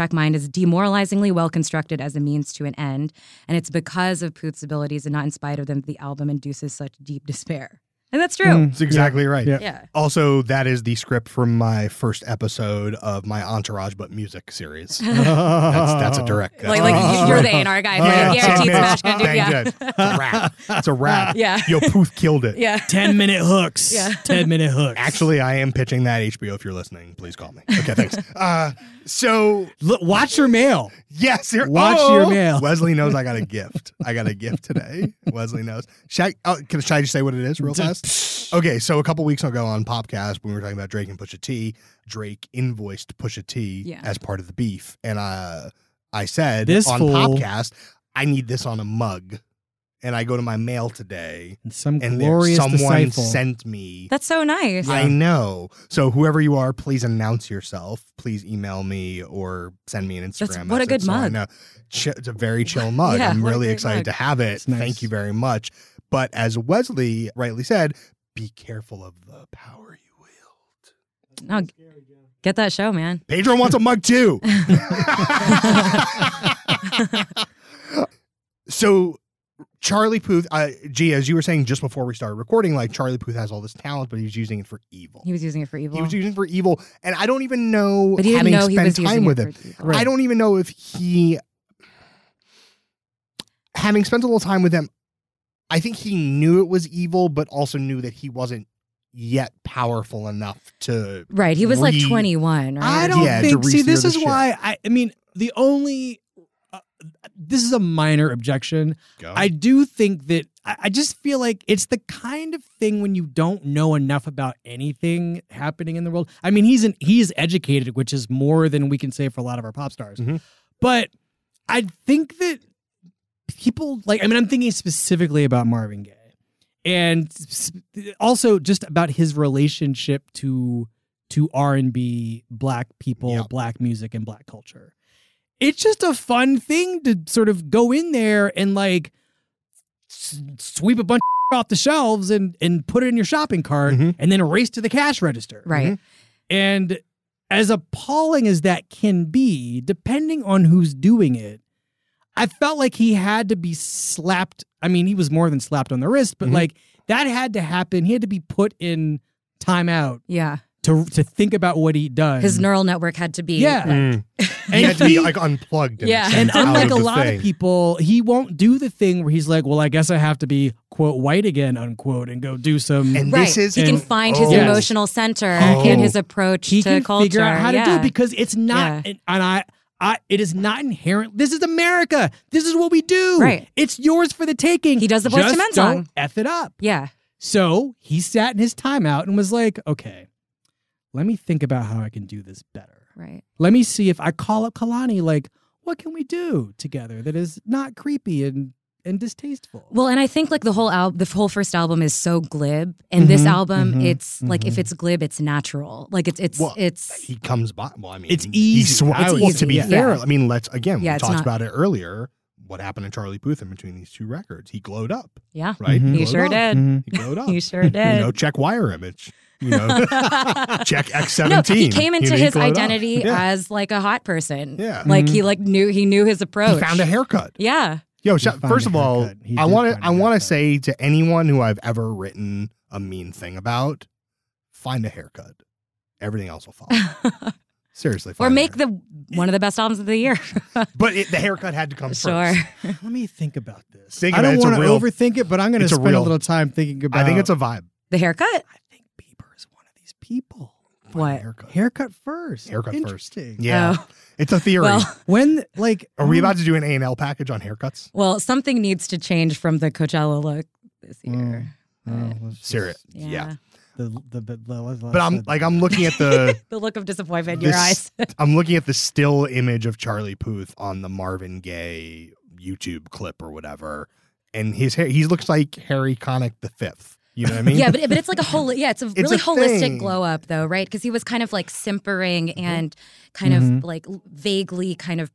Speaker 6: demoralizingly well constructed as a means to an end, and it's because of Puth's abilities and not in spite of them that the album induces such deep despair. And that's true.
Speaker 5: Mm.
Speaker 2: That's exactly right.
Speaker 5: Yeah.
Speaker 6: Yeah.
Speaker 2: Also, that is the script from my first episode of my Entourage But Music series. that's, that's a direct. That's
Speaker 6: Like, like
Speaker 2: a-
Speaker 6: you're the A and R guy.
Speaker 2: Yeah,
Speaker 6: Yeah, guaranteed
Speaker 2: ten
Speaker 6: smash
Speaker 2: minutes.
Speaker 6: gonna do.
Speaker 2: Bang,
Speaker 6: Yeah.
Speaker 2: good. It's a wrap. It's a wrap.
Speaker 6: Yeah.
Speaker 2: Yo, Puth killed it.
Speaker 6: Yeah.
Speaker 5: ten minute hooks.
Speaker 6: Yeah.
Speaker 5: ten minute hooks.
Speaker 2: Actually, I am pitching that H B O. If you're listening, please call me. Okay, thanks. Uh, so
Speaker 5: Look, watch your mail.
Speaker 2: yes, here,
Speaker 5: Watch
Speaker 2: oh,
Speaker 5: your mail.
Speaker 2: Wesley knows I got a gift. I got a gift today. Wesley knows. Should I, oh, can, should I just say what it is real fast? Okay, so a couple weeks ago on Popcast, when we were talking about Drake and Pusha T, Drake invoiced Pusha T
Speaker 6: Yeah.
Speaker 2: as part of the beef, and uh, I said
Speaker 5: This
Speaker 2: on
Speaker 5: fool-
Speaker 2: Popcast, I need this on a mug, and I go to my mail today,
Speaker 5: And some
Speaker 2: and there,
Speaker 5: glorious
Speaker 2: someone
Speaker 5: disciple.
Speaker 2: sent me.
Speaker 6: That's so nice.
Speaker 2: I know. So whoever you are, please announce yourself. Please email me or send me an Instagram
Speaker 6: That's-
Speaker 2: message.
Speaker 6: what a good
Speaker 2: so I
Speaker 6: mug.
Speaker 2: know. Ch- It's a very chill mug.
Speaker 6: Yeah,
Speaker 2: I'm
Speaker 6: what a
Speaker 2: really
Speaker 6: great
Speaker 2: excited
Speaker 6: mug.
Speaker 2: to have it.
Speaker 5: It's nice.
Speaker 2: Thank you very much. But as Wesley rightly said, be careful of the power you wield.
Speaker 6: No, get that show, man.
Speaker 2: Pedro wants a mug too. So Charlie Puth, uh, G, as you were saying just before we started recording, like Charlie Puth has all this talent, but he was using it for evil.
Speaker 6: He was using it for evil.
Speaker 2: He was using it for evil, and I don't even know.
Speaker 6: But he didn't
Speaker 2: having
Speaker 6: know he
Speaker 2: spent
Speaker 6: was
Speaker 2: time
Speaker 6: using
Speaker 2: with
Speaker 6: it
Speaker 2: him,
Speaker 6: for evil.
Speaker 2: I don't even know if he, having spent a little time with him, I think he knew it was evil, but also knew that he wasn't yet powerful enough to.
Speaker 6: Right. He was like
Speaker 2: re-
Speaker 6: twenty-one, right?
Speaker 5: I don't
Speaker 2: Yeah, to
Speaker 5: think. See,
Speaker 2: re-steer
Speaker 5: this
Speaker 2: the
Speaker 5: is
Speaker 2: ship.
Speaker 5: why I. I mean, the only. Uh, this is a minor objection.
Speaker 2: Go.
Speaker 5: I do think that I, I just feel like it's the kind of thing when you don't know enough about anything happening in the world. I mean, he's an he's educated, which is more than we can say for a lot of our pop stars.
Speaker 2: Mhm.
Speaker 5: But I think that people like. I mean, I'm thinking specifically about Marvin Gaye, and s- also just about his relationship to to R and B, black people,
Speaker 2: Yep.
Speaker 5: black music, and black culture. It's just a fun thing to sort of go in there and like s- sweep a bunch of off the shelves and and put it in your shopping cart
Speaker 2: Mhm.
Speaker 5: and then race to the cash register.
Speaker 6: Right.
Speaker 5: And as appalling as that can be, depending on who's doing it, I felt like he had to be slapped. I mean, he was more than slapped on the wrist, but
Speaker 2: Mhm.
Speaker 5: like that had to happen. He had to be put in timeout
Speaker 6: Yeah.
Speaker 5: to to think about what he'd done.
Speaker 6: His neural network had to be.
Speaker 5: Yeah.
Speaker 2: Mm.
Speaker 5: and
Speaker 2: he had to be
Speaker 5: he-
Speaker 2: like unplugged. In
Speaker 6: Yeah.
Speaker 2: a sense,
Speaker 5: and
Speaker 2: out
Speaker 5: unlike
Speaker 2: of
Speaker 5: a
Speaker 2: the
Speaker 5: lot
Speaker 2: thing.
Speaker 5: of people, he won't do the thing where he's like, well, I guess I have to be, quote, white again, unquote, and go do some.
Speaker 2: And
Speaker 6: Right.
Speaker 2: this is
Speaker 6: he can
Speaker 5: and-
Speaker 6: find his
Speaker 2: oh.
Speaker 6: emotional center
Speaker 2: Oh.
Speaker 6: and his approach
Speaker 5: he
Speaker 6: to
Speaker 5: can
Speaker 6: culture.
Speaker 5: figure out how to do
Speaker 6: Yeah.
Speaker 5: it because it's not,
Speaker 6: Yeah.
Speaker 5: and, and I, I, it is not inherent. This is America. This is what we do.
Speaker 6: Right.
Speaker 5: It's yours for the taking.
Speaker 6: He does the Boyz II
Speaker 5: Just
Speaker 6: Men
Speaker 5: don't
Speaker 6: song.
Speaker 5: F it up.
Speaker 6: Yeah.
Speaker 5: So he sat in his timeout and was like, okay, let me think about how I can do this better.
Speaker 6: Right.
Speaker 5: Let me see if I call up Kalani, like, what can we do together that is not creepy and, and distasteful?
Speaker 6: Well, and I think like the whole album, the whole first album is so glib, and this
Speaker 5: Mhm,
Speaker 6: album,
Speaker 5: mhm,
Speaker 6: it's like if it's glib, it's natural. Like it's it's
Speaker 2: Well,
Speaker 6: it's
Speaker 2: he comes by. Well, I mean,
Speaker 5: It's
Speaker 2: he
Speaker 5: easy.
Speaker 2: sw-
Speaker 5: It's
Speaker 2: well,
Speaker 5: easy,
Speaker 2: to be
Speaker 5: yeah.
Speaker 2: fair,
Speaker 6: Yeah.
Speaker 2: I mean, let's again.
Speaker 6: Yeah,
Speaker 2: we
Speaker 6: it's
Speaker 2: talked
Speaker 6: not-
Speaker 2: about it earlier. What happened to Charlie Puth in between these two records? He glowed up,
Speaker 6: yeah.
Speaker 2: right?
Speaker 5: Mhm.
Speaker 6: He
Speaker 2: glowed
Speaker 6: sure
Speaker 2: up.
Speaker 6: did.
Speaker 5: Mhm.
Speaker 2: He glowed up.
Speaker 6: He sure
Speaker 2: You
Speaker 6: did.
Speaker 2: know, check wire image. You know, check X
Speaker 6: No,
Speaker 2: seventeen.
Speaker 6: he came into
Speaker 2: You know, he
Speaker 6: his
Speaker 2: glowed up.
Speaker 6: identity
Speaker 2: Yeah.
Speaker 6: as like a hot person.
Speaker 2: Yeah.
Speaker 6: Like he like knew he knew his approach.
Speaker 2: He found a haircut.
Speaker 6: Yeah.
Speaker 2: Yo,
Speaker 5: He
Speaker 2: sh-
Speaker 5: found
Speaker 2: first
Speaker 5: a
Speaker 2: of all,
Speaker 5: haircut. He
Speaker 2: I
Speaker 5: did
Speaker 2: want to
Speaker 5: find a
Speaker 2: I want to
Speaker 5: haircut.
Speaker 2: say to anyone who I've ever written a mean thing about, find a haircut. Everything else will follow. Seriously,
Speaker 6: Or
Speaker 2: find a
Speaker 6: make
Speaker 2: haircut.
Speaker 6: the one of the best albums of the year.
Speaker 2: But it, the haircut had to come
Speaker 6: Sure.
Speaker 2: first.
Speaker 5: Let me think about this.
Speaker 2: Think
Speaker 5: I
Speaker 2: about it.
Speaker 5: don't
Speaker 2: It's a
Speaker 5: want to
Speaker 2: real-
Speaker 5: overthink it, but I'm going to
Speaker 2: it's a
Speaker 5: spend a,
Speaker 2: real-
Speaker 5: little time thinking about
Speaker 2: I think it's a vibe.
Speaker 6: The haircut?
Speaker 5: I think Bieber is one of these people.
Speaker 2: Find a
Speaker 6: What?
Speaker 2: haircut?
Speaker 5: Haircut first.
Speaker 2: Haircut first.
Speaker 5: Interesting.
Speaker 2: Yeah,
Speaker 6: Oh.
Speaker 2: it's a theory.
Speaker 6: Well,
Speaker 5: When, like,
Speaker 2: Are we
Speaker 5: oh,
Speaker 2: about to do an A and L package on haircuts?
Speaker 6: well, something needs to change from the Coachella look this
Speaker 2: Mm.
Speaker 6: year.
Speaker 5: oh, let's just-
Speaker 2: Serious.
Speaker 6: Yeah.
Speaker 2: Yeah.
Speaker 5: The, the, the, the, let's-
Speaker 2: But I'm
Speaker 5: let's-
Speaker 2: like I'm looking at the
Speaker 6: The look of disappointment in your
Speaker 2: This-
Speaker 6: eyes.
Speaker 2: I'm looking at the still image of Charlie Puth on the Marvin Gaye YouTube clip or whatever, and his hair he looks like Harry Connick the Fifth. You know what I mean?
Speaker 6: Yeah, but but it's like a whole yeah, it's a really
Speaker 2: a
Speaker 6: holistic
Speaker 2: thing.
Speaker 6: glow up though, right? Because he was kind of like simpering and kind
Speaker 5: Mhm.
Speaker 6: of like vaguely kind of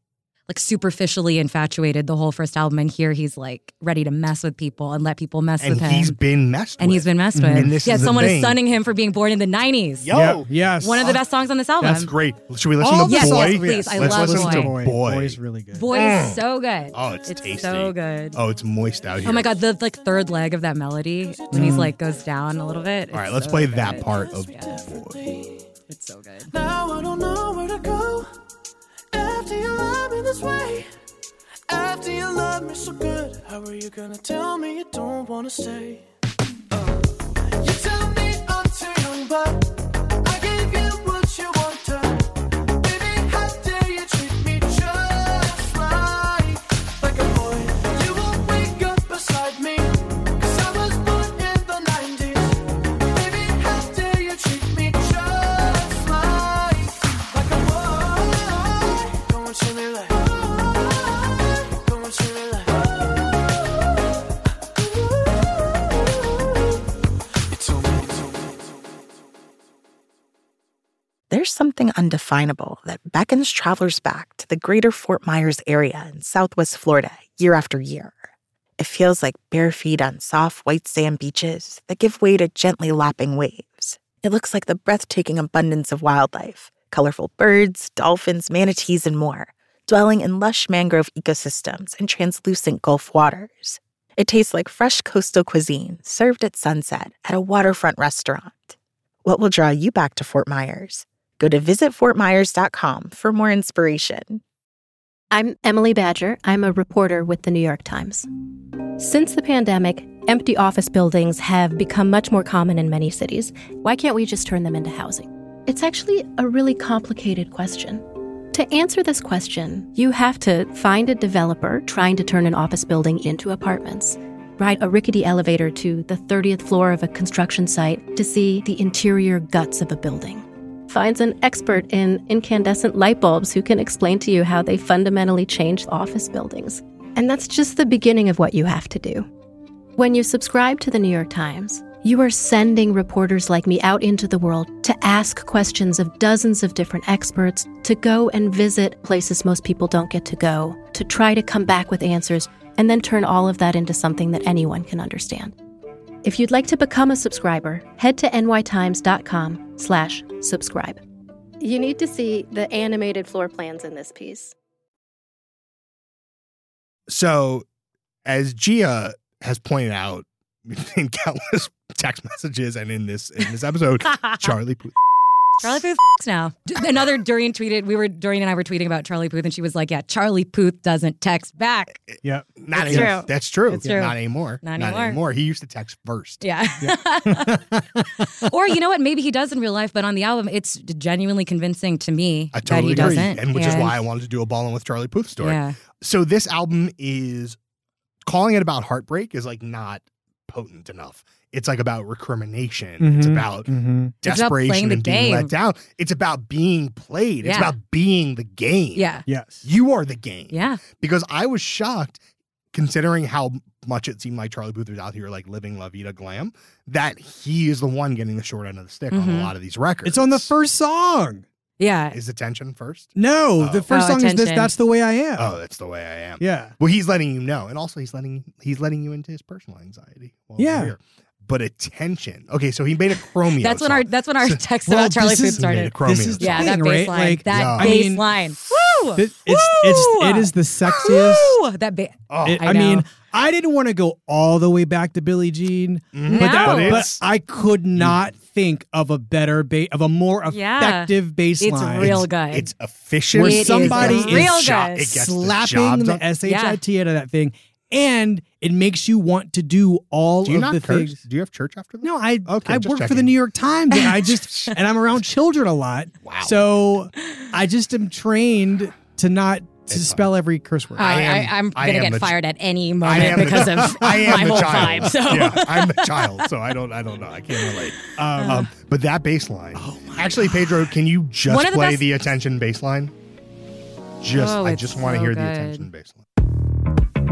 Speaker 6: like superficially infatuated the whole first album, and here he's like ready to mess with people and let people mess
Speaker 2: And
Speaker 6: with him.
Speaker 2: he's been messed
Speaker 6: and
Speaker 2: with.
Speaker 6: he's been messed with.
Speaker 2: And this
Speaker 6: yeah,
Speaker 2: is the
Speaker 6: someone is
Speaker 2: thing.
Speaker 6: sunning him for being born in the nineties.
Speaker 2: Yo,
Speaker 5: Yeah, yes.
Speaker 6: One of the best songs on this album.
Speaker 2: that's great. Should we listen
Speaker 5: All
Speaker 2: to
Speaker 5: the
Speaker 6: Yes,
Speaker 2: Boy?
Speaker 6: yes, please. I
Speaker 2: Let's
Speaker 6: love
Speaker 2: listen to
Speaker 6: Boy.
Speaker 2: Boy.
Speaker 5: Boy's really good.
Speaker 6: Boy is so good.
Speaker 2: Oh, it's,
Speaker 6: it's
Speaker 2: tasty.
Speaker 6: so good.
Speaker 2: Oh, it's moist out here.
Speaker 6: Oh my god, the like third leg of that melody when he's like goes down a little bit.
Speaker 2: All right,
Speaker 6: it's
Speaker 2: let's
Speaker 6: so
Speaker 2: play
Speaker 6: good.
Speaker 2: that part of
Speaker 6: Yeah.
Speaker 2: Boy.
Speaker 6: It's so good.
Speaker 4: Now I don't know where to go after you love me this way. After you love me so good, how are you gonna tell me you don't wanna stay? Uh, you tell me I'm too young, but I gave you what you wanted. Baby, how dare you treat me just like, like a boy? You won't wake up beside me, 'cause I was born in the nineties. Baby, how dare you treat me just like, like a boy? Don't treat me like, don't treat me like, you told me, you told me, you told me.
Speaker 1: There's something undefinable that beckons travelers back to the greater Fort Myers area in southwest Florida year after year. It feels like bare feet on soft white sand beaches that give way to gently lapping waves. It looks like the breathtaking abundance of wildlife, colorful birds, dolphins, manatees, and more, dwelling in lush mangrove ecosystems and translucent Gulf waters. It tastes like fresh coastal cuisine served at sunset at a waterfront restaurant. What will draw you back to Fort Myers? Go to visit fort myers dot com for more inspiration.
Speaker 8: I'm Emily Badger. I'm a reporter with the New York Times. Since the pandemic, empty office buildings have become much more common in many cities. Why can't we just turn them into housing? It's actually a really complicated question. To answer this question, you have to find a developer trying to turn an office building into apartments, ride a rickety elevator to the thirtieth floor of a construction site to see the interior guts of a building, finds an expert in incandescent light bulbs who can explain to you how they fundamentally change office buildings. And that's just the beginning of what you have to do. When you subscribe to the New York Times, you are sending reporters like me out into the world to ask questions of dozens of different experts, to go and visit places most people don't get to go, to try to come back with answers, and then turn all of that into something that anyone can understand. If you'd like to become a subscriber, head to nytimes.com slash subscribe. You need to see the animated floor plans in this piece.
Speaker 2: So, as Gia has pointed out in countless text messages and in this in this episode, Charlie Puth.
Speaker 6: Charlie Puth now. D- Another Dorian tweeted, we were, Dorian and I were tweeting about Charlie Puth, and she was like, yeah, Charlie Puth doesn't text back.
Speaker 5: Yeah.
Speaker 2: Not
Speaker 6: It's
Speaker 2: anymore.
Speaker 6: true.
Speaker 2: That's true.
Speaker 6: It's true.
Speaker 2: Not anymore.
Speaker 6: Not
Speaker 2: Not
Speaker 6: anymore.
Speaker 2: anymore. He used to text first.
Speaker 6: Yeah. Or you know what? Maybe he does in real life, but on the album, it's genuinely convincing to me
Speaker 2: I totally
Speaker 6: that he
Speaker 2: agree.
Speaker 6: doesn't.
Speaker 2: And which is why I wanted to do a Ballin' with Charlie Puth story.
Speaker 6: Yeah.
Speaker 2: So this album is, calling it about heartbreak is like not potent enough. It's like about recrimination. It's
Speaker 5: Mhm,
Speaker 2: about
Speaker 5: mhm.
Speaker 6: It's about
Speaker 2: desperation
Speaker 6: playing the
Speaker 2: and being
Speaker 6: game.
Speaker 2: let down. It's about being played. It's
Speaker 6: Yeah.
Speaker 2: about being the game.
Speaker 6: Yeah.
Speaker 5: Yes.
Speaker 2: You are the game.
Speaker 6: Yeah.
Speaker 2: Because I was shocked, considering how much it seemed like Charlie Puth was out here like living La Vida glam, that he is the one getting the short end of the stick on
Speaker 6: Mhm.
Speaker 2: a lot of these records.
Speaker 5: It's on the first song.
Speaker 6: Yeah.
Speaker 2: Is Attention first?
Speaker 5: No,
Speaker 2: Oh.
Speaker 5: the first
Speaker 6: Oh,
Speaker 5: song is this.
Speaker 6: Attention.
Speaker 5: That's the way I am.
Speaker 2: Oh, that's the way I am.
Speaker 5: Yeah.
Speaker 2: Well, he's letting you know, and also he's letting he's letting you into his personal anxiety. While
Speaker 5: Yeah.
Speaker 2: we're here. But Attention. Okay, so he made a Chromeo.
Speaker 6: That's when our
Speaker 2: song.
Speaker 6: that's when our
Speaker 2: So-
Speaker 6: text
Speaker 5: well,
Speaker 6: about Charlie
Speaker 5: this
Speaker 6: Puth
Speaker 5: is-
Speaker 2: He made a
Speaker 6: started.
Speaker 2: Chromeo
Speaker 5: This is the
Speaker 2: song.
Speaker 6: Yeah, that
Speaker 5: thing,
Speaker 6: bass
Speaker 5: right?
Speaker 6: line.
Speaker 5: Like,
Speaker 6: that
Speaker 2: yeah.
Speaker 5: I
Speaker 6: bass
Speaker 5: mean,
Speaker 6: line. Woo!
Speaker 5: It- it's it's it is the sexiest.
Speaker 6: Woo! That ba-
Speaker 2: Oh,
Speaker 5: It-
Speaker 6: I
Speaker 5: I, mean,
Speaker 6: know.
Speaker 5: I didn't want to go all the way back to Billie Jean,
Speaker 2: mhm.
Speaker 5: but that,
Speaker 6: No.
Speaker 2: But
Speaker 5: but
Speaker 2: it's-
Speaker 5: I could not think of a better ba- of a more
Speaker 6: Yeah.
Speaker 5: effective bass
Speaker 6: It's
Speaker 5: line.
Speaker 6: real good.
Speaker 2: It's efficient.
Speaker 5: Where
Speaker 6: It is
Speaker 5: somebody
Speaker 6: It's
Speaker 5: is
Speaker 6: real
Speaker 2: shot-
Speaker 6: good.
Speaker 2: It gets the job
Speaker 5: slapping the
Speaker 2: done.
Speaker 5: S H I T out of that thing, and it makes you want to do all
Speaker 2: Do you
Speaker 5: of
Speaker 2: not
Speaker 5: the
Speaker 2: curse?
Speaker 5: things.
Speaker 2: Do you have church after this?
Speaker 5: No, I
Speaker 2: Okay,
Speaker 5: I
Speaker 2: just
Speaker 5: work for
Speaker 2: checking.
Speaker 5: the New York Times, and I just and I'm around children a lot.
Speaker 2: Wow.
Speaker 5: So I just am trained to not to
Speaker 2: It's
Speaker 5: spell every curse word.
Speaker 6: Uh,
Speaker 2: I am-
Speaker 6: I, I'm
Speaker 2: I
Speaker 6: gonna
Speaker 2: am
Speaker 6: get
Speaker 2: the-
Speaker 6: fired at any
Speaker 2: I
Speaker 6: moment
Speaker 2: am
Speaker 6: because
Speaker 2: the,
Speaker 6: of
Speaker 2: I am
Speaker 6: my
Speaker 2: the
Speaker 6: whole
Speaker 2: child.
Speaker 6: vibe. So
Speaker 2: Yeah, I'm the child, so I don't I don't know. I can't relate. Um, um, but that bass line. Actually, Pedro, can you just
Speaker 6: One of the
Speaker 2: play
Speaker 6: best-
Speaker 2: the Attention bass line? Just
Speaker 6: Oh,
Speaker 2: I
Speaker 6: it's
Speaker 2: just want to
Speaker 6: so
Speaker 2: hear the
Speaker 6: good.
Speaker 2: Attention bass line.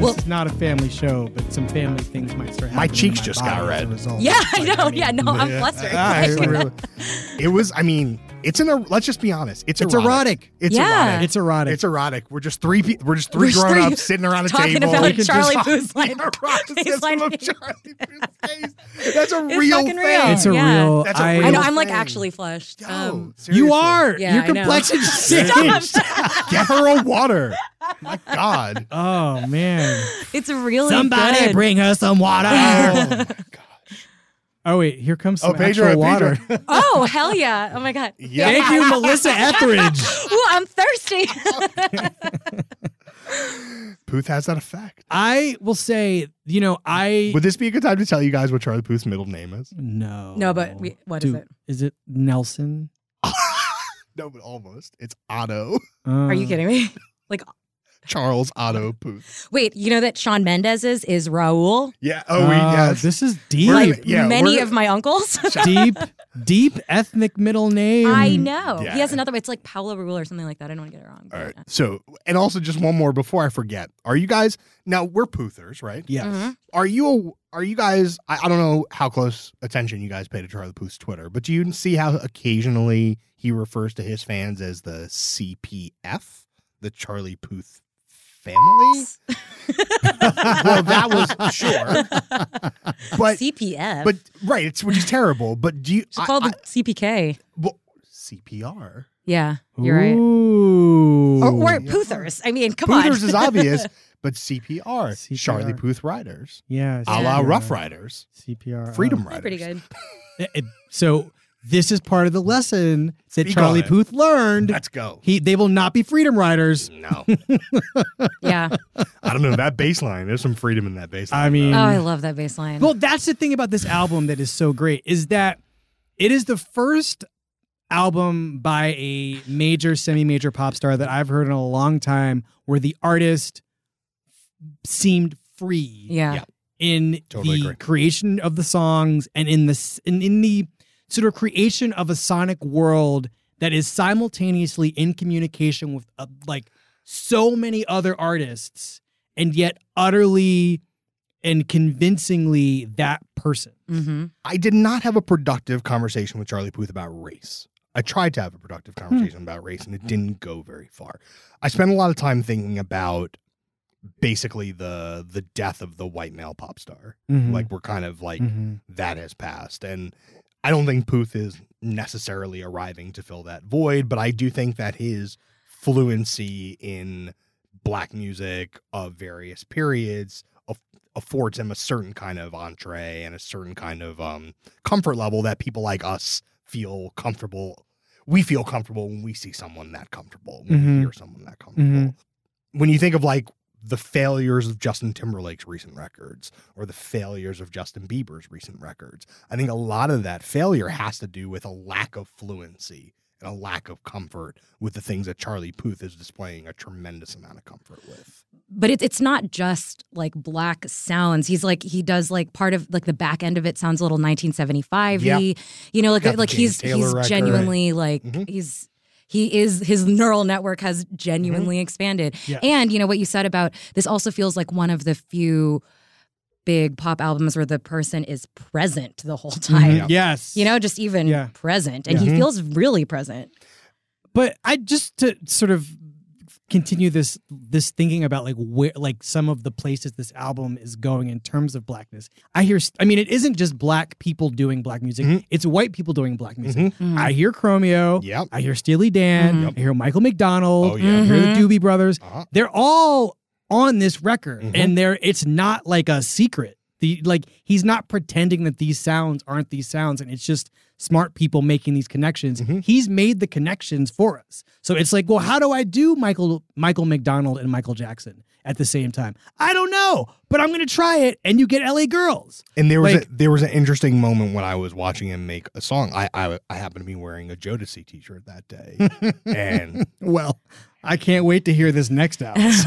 Speaker 5: This is not a family show, but some family things might start happening.
Speaker 2: My cheeks
Speaker 5: in
Speaker 2: just
Speaker 5: body
Speaker 2: got
Speaker 5: as a
Speaker 2: red.
Speaker 5: result.
Speaker 6: Yeah, I
Speaker 5: Like,
Speaker 6: know.
Speaker 5: mean,
Speaker 6: yeah, no, I'm
Speaker 2: Yeah.
Speaker 6: flustered.
Speaker 2: Ah,
Speaker 6: Like,
Speaker 2: it, really- it was, I mean, it's an, er- let's just be honest. It's,
Speaker 5: It's erotic.
Speaker 2: It's
Speaker 6: Yeah.
Speaker 2: erotic.
Speaker 5: It's erotic.
Speaker 2: It's erotic. We're just three pe- We're just three
Speaker 6: We're just
Speaker 2: grown
Speaker 6: three
Speaker 2: ups sitting around a
Speaker 6: talking
Speaker 2: table.
Speaker 6: about
Speaker 2: We can
Speaker 6: Charlie
Speaker 2: just-
Speaker 6: Puth's line-
Speaker 2: Yeah, eroticism
Speaker 6: baseline.
Speaker 2: of Charlie Puth's face. That's a
Speaker 6: It's
Speaker 2: real
Speaker 6: fucking
Speaker 2: thing.
Speaker 6: real.
Speaker 5: It's a
Speaker 6: Yeah.
Speaker 5: real.
Speaker 2: That's a
Speaker 5: I,
Speaker 6: I know.
Speaker 2: real
Speaker 6: I'm like
Speaker 2: thing.
Speaker 6: actually flushed.
Speaker 2: Yo,
Speaker 6: Um,
Speaker 2: seriously.
Speaker 5: you are.
Speaker 6: Yeah,
Speaker 5: Your
Speaker 6: I know.
Speaker 5: complexion changed.
Speaker 2: Get her a water. My God.
Speaker 5: Oh man!
Speaker 6: it's really
Speaker 5: Somebody
Speaker 6: good.
Speaker 5: bring her some water.
Speaker 2: Oh my God.
Speaker 5: Oh wait, here comes some
Speaker 2: Oh, Pedro,
Speaker 5: actual water.
Speaker 2: Pedro.
Speaker 6: Oh hell yeah! Oh my god.
Speaker 2: Yeah.
Speaker 5: Thank you, Melissa Etheridge.
Speaker 6: Ooh, I'm thirsty.
Speaker 2: Puth has that effect.
Speaker 5: I will say, you know, I
Speaker 2: Would this be a good time to tell you guys what Charlie Puth's middle name is?
Speaker 5: no,
Speaker 6: No, but we- what is
Speaker 5: Dude,
Speaker 6: it?
Speaker 5: Is it Nelson?
Speaker 2: No, but almost. It's Otto.
Speaker 5: Uh,
Speaker 6: Are you kidding me? Like,
Speaker 2: Charles Otto Puth.
Speaker 6: wait, you know that Shawn Mendes's is Raul?
Speaker 2: Yeah. Oh, we,
Speaker 5: Uh,
Speaker 2: yes.
Speaker 5: This is deep,
Speaker 2: We're
Speaker 6: Like
Speaker 2: gonna- yeah,
Speaker 6: many
Speaker 2: we're-
Speaker 6: of my uncles.
Speaker 5: deep, deep ethnic middle name.
Speaker 6: I know.
Speaker 2: Yeah.
Speaker 6: He has another. It's like Paulo Raul or something like that. I don't want to get it wrong.
Speaker 2: All
Speaker 6: but,
Speaker 2: right.
Speaker 6: yeah.
Speaker 2: So, and also just one more before I forget. Are you guys now? We're Puthers, right?
Speaker 5: Yes.
Speaker 6: Mhm.
Speaker 2: Are you? Are you guys? I, I don't know how close attention you guys pay to Charlie Puth's Twitter, but do you see how occasionally he refers to his fans as the C P F, the Charlie Puth family? Well, that was sure, but
Speaker 6: C P F.
Speaker 2: but right, it's which is terrible. But do you?
Speaker 6: it's called
Speaker 2: I,
Speaker 6: the C P K.
Speaker 2: well, C P R.
Speaker 6: Yeah, you're right.
Speaker 5: Ooh.
Speaker 6: Or, or
Speaker 2: yeah.
Speaker 6: Puthers. I mean, come
Speaker 2: Puthers
Speaker 6: on.
Speaker 2: is obvious, but C P R,
Speaker 5: C P R.
Speaker 2: Charlie Puth Riders,
Speaker 5: yeah,
Speaker 2: a la
Speaker 6: Yeah.
Speaker 2: Rough Riders,
Speaker 5: C P R,
Speaker 2: Freedom
Speaker 6: That's
Speaker 2: Riders.
Speaker 6: pretty good.
Speaker 5: It- it- so this is part of the lesson that
Speaker 2: Speak
Speaker 5: Charlie
Speaker 2: on it.
Speaker 5: Puth learned.
Speaker 2: Let's go.
Speaker 5: He, they will not be freedom riders.
Speaker 2: No,
Speaker 6: Yeah.
Speaker 2: I don't know that bass line. There's some freedom in that bass line.
Speaker 5: I mean-
Speaker 6: Oh, I love that bass line.
Speaker 5: Well, that's the thing about this album that is so great is that it is the first album by a major, semi-major pop star that I've heard in a long time where the artist seemed free
Speaker 6: yeah.
Speaker 2: Yeah.
Speaker 5: in
Speaker 2: Totally
Speaker 5: the
Speaker 2: agree.
Speaker 5: creation of the songs and in the s- in, in the sort of creation of a sonic world that is simultaneously in communication with uh, like so many other artists and yet utterly and convincingly that person.
Speaker 6: Mm-hmm.
Speaker 2: I did not have a productive conversation with Charlie Puth about race. I tried to have a productive conversation about race, and it didn't go very far. I spent a lot of time thinking about basically the the death of the white male pop star.
Speaker 5: Mhm.
Speaker 2: Like we're kind of like
Speaker 5: Mhm.
Speaker 2: that has passed, and I don't think Puth is necessarily arriving to fill that void, but I do think that his fluency in black music of various periods aff- affords him a certain kind of entree and a certain kind of um, comfort level that people like us feel comfortable. We feel comfortable when we see someone that comfortable, when
Speaker 5: Mhm.
Speaker 2: we hear someone that comfortable.
Speaker 5: Mhm.
Speaker 2: When you think of like the failures of Justin Timberlake's recent records or the failures of Justin Bieber's recent records, I think a lot of that failure has to do with a lack of fluency and a lack of comfort with the things that Charlie Puth is displaying a tremendous amount of comfort with.
Speaker 6: But it's it's not just like black sounds. He's like he does like part of like the back end of it sounds a little nineteen seventy-five-y.
Speaker 2: Yeah.
Speaker 6: You know, like
Speaker 2: Got the
Speaker 6: like
Speaker 2: James
Speaker 6: he's
Speaker 2: Taylor
Speaker 6: he's
Speaker 2: record.
Speaker 6: genuinely like
Speaker 2: Mhm.
Speaker 6: he's he is his neural network has genuinely expanded.
Speaker 5: Yes.
Speaker 6: And you know what you said about this also feels like one of the few big pop albums where the person is present the whole time.
Speaker 5: Mhm. Yes.
Speaker 6: You know, just even
Speaker 5: Yeah.
Speaker 6: present. And
Speaker 5: Yeah.
Speaker 6: he
Speaker 2: Mhm.
Speaker 6: feels really present.
Speaker 5: But I just to sort of continue this this thinking about like where like some of the places this album is going in terms of blackness. I hear I mean it isn't just black people doing black music.
Speaker 2: Mhm.
Speaker 5: It's white people doing black music.
Speaker 2: Mhm.
Speaker 5: I hear Chromeo.
Speaker 2: Yep.
Speaker 5: I hear Steely Dan.
Speaker 6: Mhm.
Speaker 5: I hear Michael McDonald.
Speaker 2: Oh, yeah.
Speaker 5: I hear the
Speaker 6: Mhm.
Speaker 5: Doobie Brothers.
Speaker 2: Uh-huh.
Speaker 5: They're all on this record,
Speaker 2: Mhm.
Speaker 5: and they're it's not like a secret. The like he's not pretending that these sounds aren't these sounds, and it's just smart people making these connections.
Speaker 2: Mhm.
Speaker 5: He's made the connections for us. So it's like, well, how do I do Michael Michael McDonald and Michael Jackson at the same time? I don't know, but I'm gonna try it, and you get L A Girls.
Speaker 2: And there was
Speaker 5: Like-
Speaker 2: a, there was an interesting moment when I was watching him make a song. I I, I happened to be wearing a Jodeci t-shirt that day, and
Speaker 5: Well, I can't wait to hear this next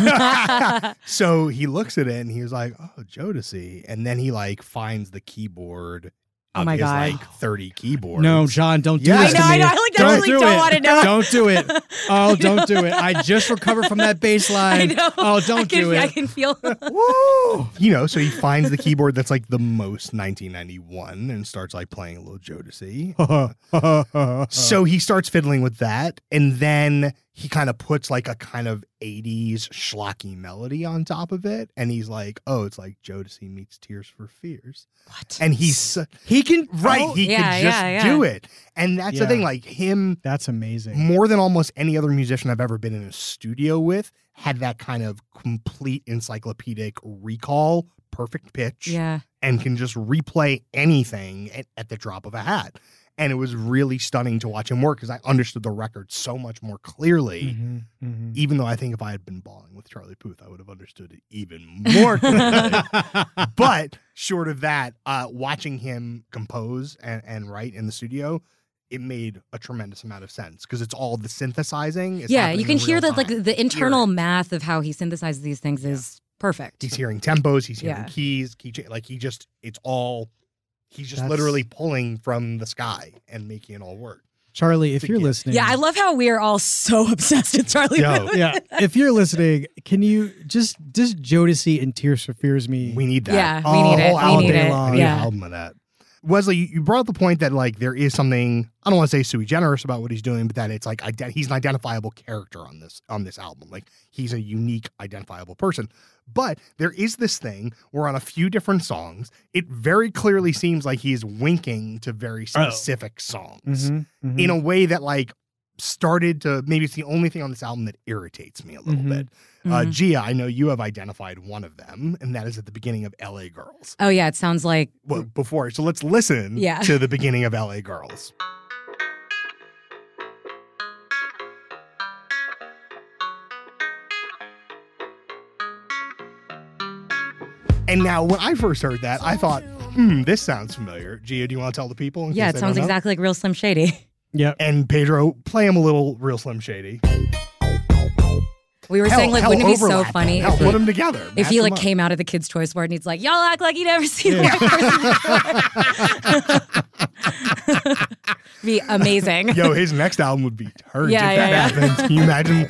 Speaker 5: album.
Speaker 2: so he looks at it and he was like, "Oh, Jodeci," and then he like finds the keyboard
Speaker 1: Oh
Speaker 2: of
Speaker 1: my
Speaker 2: his
Speaker 1: God.
Speaker 2: like thirty keyboards.
Speaker 5: No, John, don't do
Speaker 2: Yeah.
Speaker 5: this
Speaker 1: I know,
Speaker 5: to me.
Speaker 1: I know. I like
Speaker 5: don't
Speaker 1: definitely
Speaker 5: do
Speaker 1: don't
Speaker 5: it.
Speaker 1: wanna know.
Speaker 5: Don't do it. Oh, don't do it. I just recovered from that bass
Speaker 6: I
Speaker 5: line.
Speaker 6: know.
Speaker 5: Oh, don't
Speaker 6: I can,
Speaker 5: do it.
Speaker 6: I can feel.
Speaker 2: Woo! You know, so he finds the keyboard that's like the most nineteen ninety-one and starts like playing a little Jodeci. So he starts fiddling with that, and then he kind of puts like a kind of eighties schlocky melody on top of it, and he's like, "Oh, it's like Jodeci meets Tears for Fears."
Speaker 6: What?
Speaker 2: And he's
Speaker 5: he can
Speaker 2: right,
Speaker 5: oh,
Speaker 2: he
Speaker 6: yeah,
Speaker 2: can just
Speaker 6: yeah, yeah.
Speaker 2: do it, and that's the
Speaker 5: Yeah.
Speaker 2: thing. Like him,
Speaker 5: That's amazing.
Speaker 2: more than almost any other musician I've ever been in a studio with, had that kind of complete encyclopedic recall, perfect pitch,
Speaker 6: Yeah.
Speaker 2: and can just replay anything at, at the drop of a hat. And it was really stunning to watch him work because I understood the record so much more clearly.
Speaker 5: Mhm, mhm.
Speaker 2: Even though I think if I had been balling with Charlie Puth, I would have understood it even more clearly. But short of that, uh, watching him compose and, and write in the studio, it made a tremendous amount of sense because it's all the synthesizing. It's
Speaker 6: Yeah,
Speaker 2: happening
Speaker 6: you can
Speaker 2: in
Speaker 6: hear
Speaker 2: real
Speaker 6: that like
Speaker 2: time.
Speaker 6: the internal
Speaker 2: Hear it.
Speaker 6: math of how he synthesizes these things is perfect.
Speaker 2: He's hearing tempos, he's hearing
Speaker 6: Yeah.
Speaker 2: keys, key cha- like he just, it's all, he's just
Speaker 5: That's-
Speaker 2: literally pulling from the sky and making it all work.
Speaker 5: Charlie, if
Speaker 2: To
Speaker 5: you're
Speaker 2: get-
Speaker 5: listening.
Speaker 6: Yeah, I love how we are all so obsessed with Charlie
Speaker 2: Yo,
Speaker 6: Puth.
Speaker 5: yeah, if you're listening, can you just just Jodeci and Tears for Fears me?
Speaker 2: We need that.
Speaker 6: Yeah,
Speaker 2: A
Speaker 6: we need it.
Speaker 2: whole
Speaker 6: We
Speaker 2: album.
Speaker 6: need it.
Speaker 2: I need
Speaker 6: Yeah.
Speaker 2: an album of that. Wesley, you you brought up the point that like there is something, I don't want to say sui generis about what he's doing, but that it's like ident- he's an identifiable character on this on this album. Like he's a unique, identifiable person. But there is this thing where on a few different songs, it very clearly seems like he is winking to very specific songs
Speaker 5: Mhm, mhm.
Speaker 2: in a way that like started to, maybe it's the only thing on this album that irritates me a little
Speaker 5: Mhm.
Speaker 2: bit. Uh,
Speaker 6: Mhm.
Speaker 2: Gia, I know you have identified one of them, and that is at the beginning of L A Girls.
Speaker 6: Oh yeah, it sounds like
Speaker 2: Well, before, so let's listen
Speaker 6: Yeah.
Speaker 2: to the beginning of L A Girls. And now, when I first heard that, I thought, hmm, this sounds familiar. Gia, do you want to tell the people? in
Speaker 6: yeah,
Speaker 2: case
Speaker 6: it
Speaker 2: they
Speaker 6: sounds
Speaker 2: don't know?
Speaker 6: exactly like Real Slim Shady.
Speaker 5: yeah.
Speaker 2: And Pedro, play him a little Real Slim Shady.
Speaker 6: We were
Speaker 2: Hell,
Speaker 6: saying like,
Speaker 2: hell,
Speaker 6: wouldn't it be so
Speaker 2: overlap
Speaker 6: funny
Speaker 2: them. Hell,
Speaker 6: if,
Speaker 2: put
Speaker 6: like,
Speaker 2: them together.
Speaker 6: if
Speaker 2: match
Speaker 6: he
Speaker 2: them
Speaker 6: like
Speaker 2: up.
Speaker 6: came out of the kids' toy store and he's like, y'all act like you never seen
Speaker 5: Yeah.
Speaker 6: a white person before. Be amazing.
Speaker 2: Yo, his next album would be turds
Speaker 6: Yeah,
Speaker 2: if
Speaker 6: yeah,
Speaker 2: that
Speaker 6: yeah.
Speaker 2: happened. Can you imagine?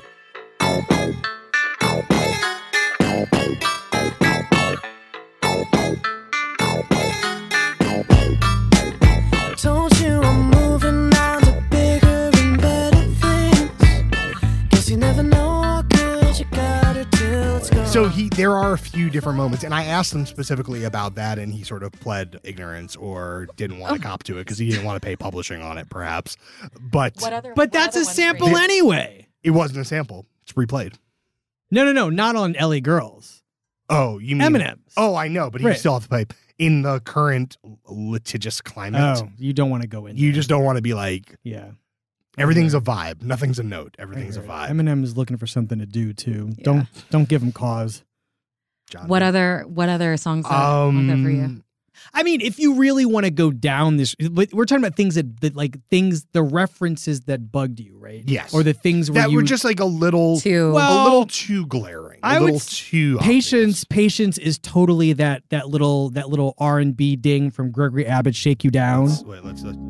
Speaker 4: Told you I'm moving on to bigger and better things. Guess you never know how good you got it till it's gone.
Speaker 2: So he, there are a few different moments, and I asked him specifically about that, and he sort of pled ignorance or didn't want to
Speaker 6: Oh.
Speaker 2: cop to it because he didn't want to pay publishing on it, perhaps. But
Speaker 6: other,
Speaker 5: But that's a sample anyway.
Speaker 2: it wasn't a sample; it's replayed.
Speaker 5: No, no, no, not on L A Girls.
Speaker 2: Oh, you mean
Speaker 5: Eminem's.
Speaker 2: Oh, I know, but you
Speaker 5: Right.
Speaker 2: still have to play in the current litigious climate.
Speaker 5: Oh, you don't want to go in.
Speaker 2: You
Speaker 5: there.
Speaker 2: just don't want to be like
Speaker 5: yeah.
Speaker 2: everything's a vibe, nothing's a note, everything's a
Speaker 5: Right.
Speaker 2: vibe.
Speaker 5: Eminem is looking for something to do too.
Speaker 6: Yeah.
Speaker 5: Don't don't give him cause.
Speaker 2: John,
Speaker 6: What other what other songs are
Speaker 2: um,
Speaker 6: are there for you?
Speaker 5: I mean, if you really want to go down this, but we're talking about things that, that like things, the references that bugged you, right?
Speaker 2: Yes.
Speaker 5: Or the things where
Speaker 2: that
Speaker 5: you
Speaker 2: were just like a little,
Speaker 6: To
Speaker 5: Well,
Speaker 2: a little too glaring, a
Speaker 5: I would
Speaker 2: little
Speaker 5: s-
Speaker 2: too
Speaker 5: patience. Patience is totally that that little that little R and B ding from Gregory Abbott, "Shake You Down,"
Speaker 2: obvious. Wait, let's. Uh,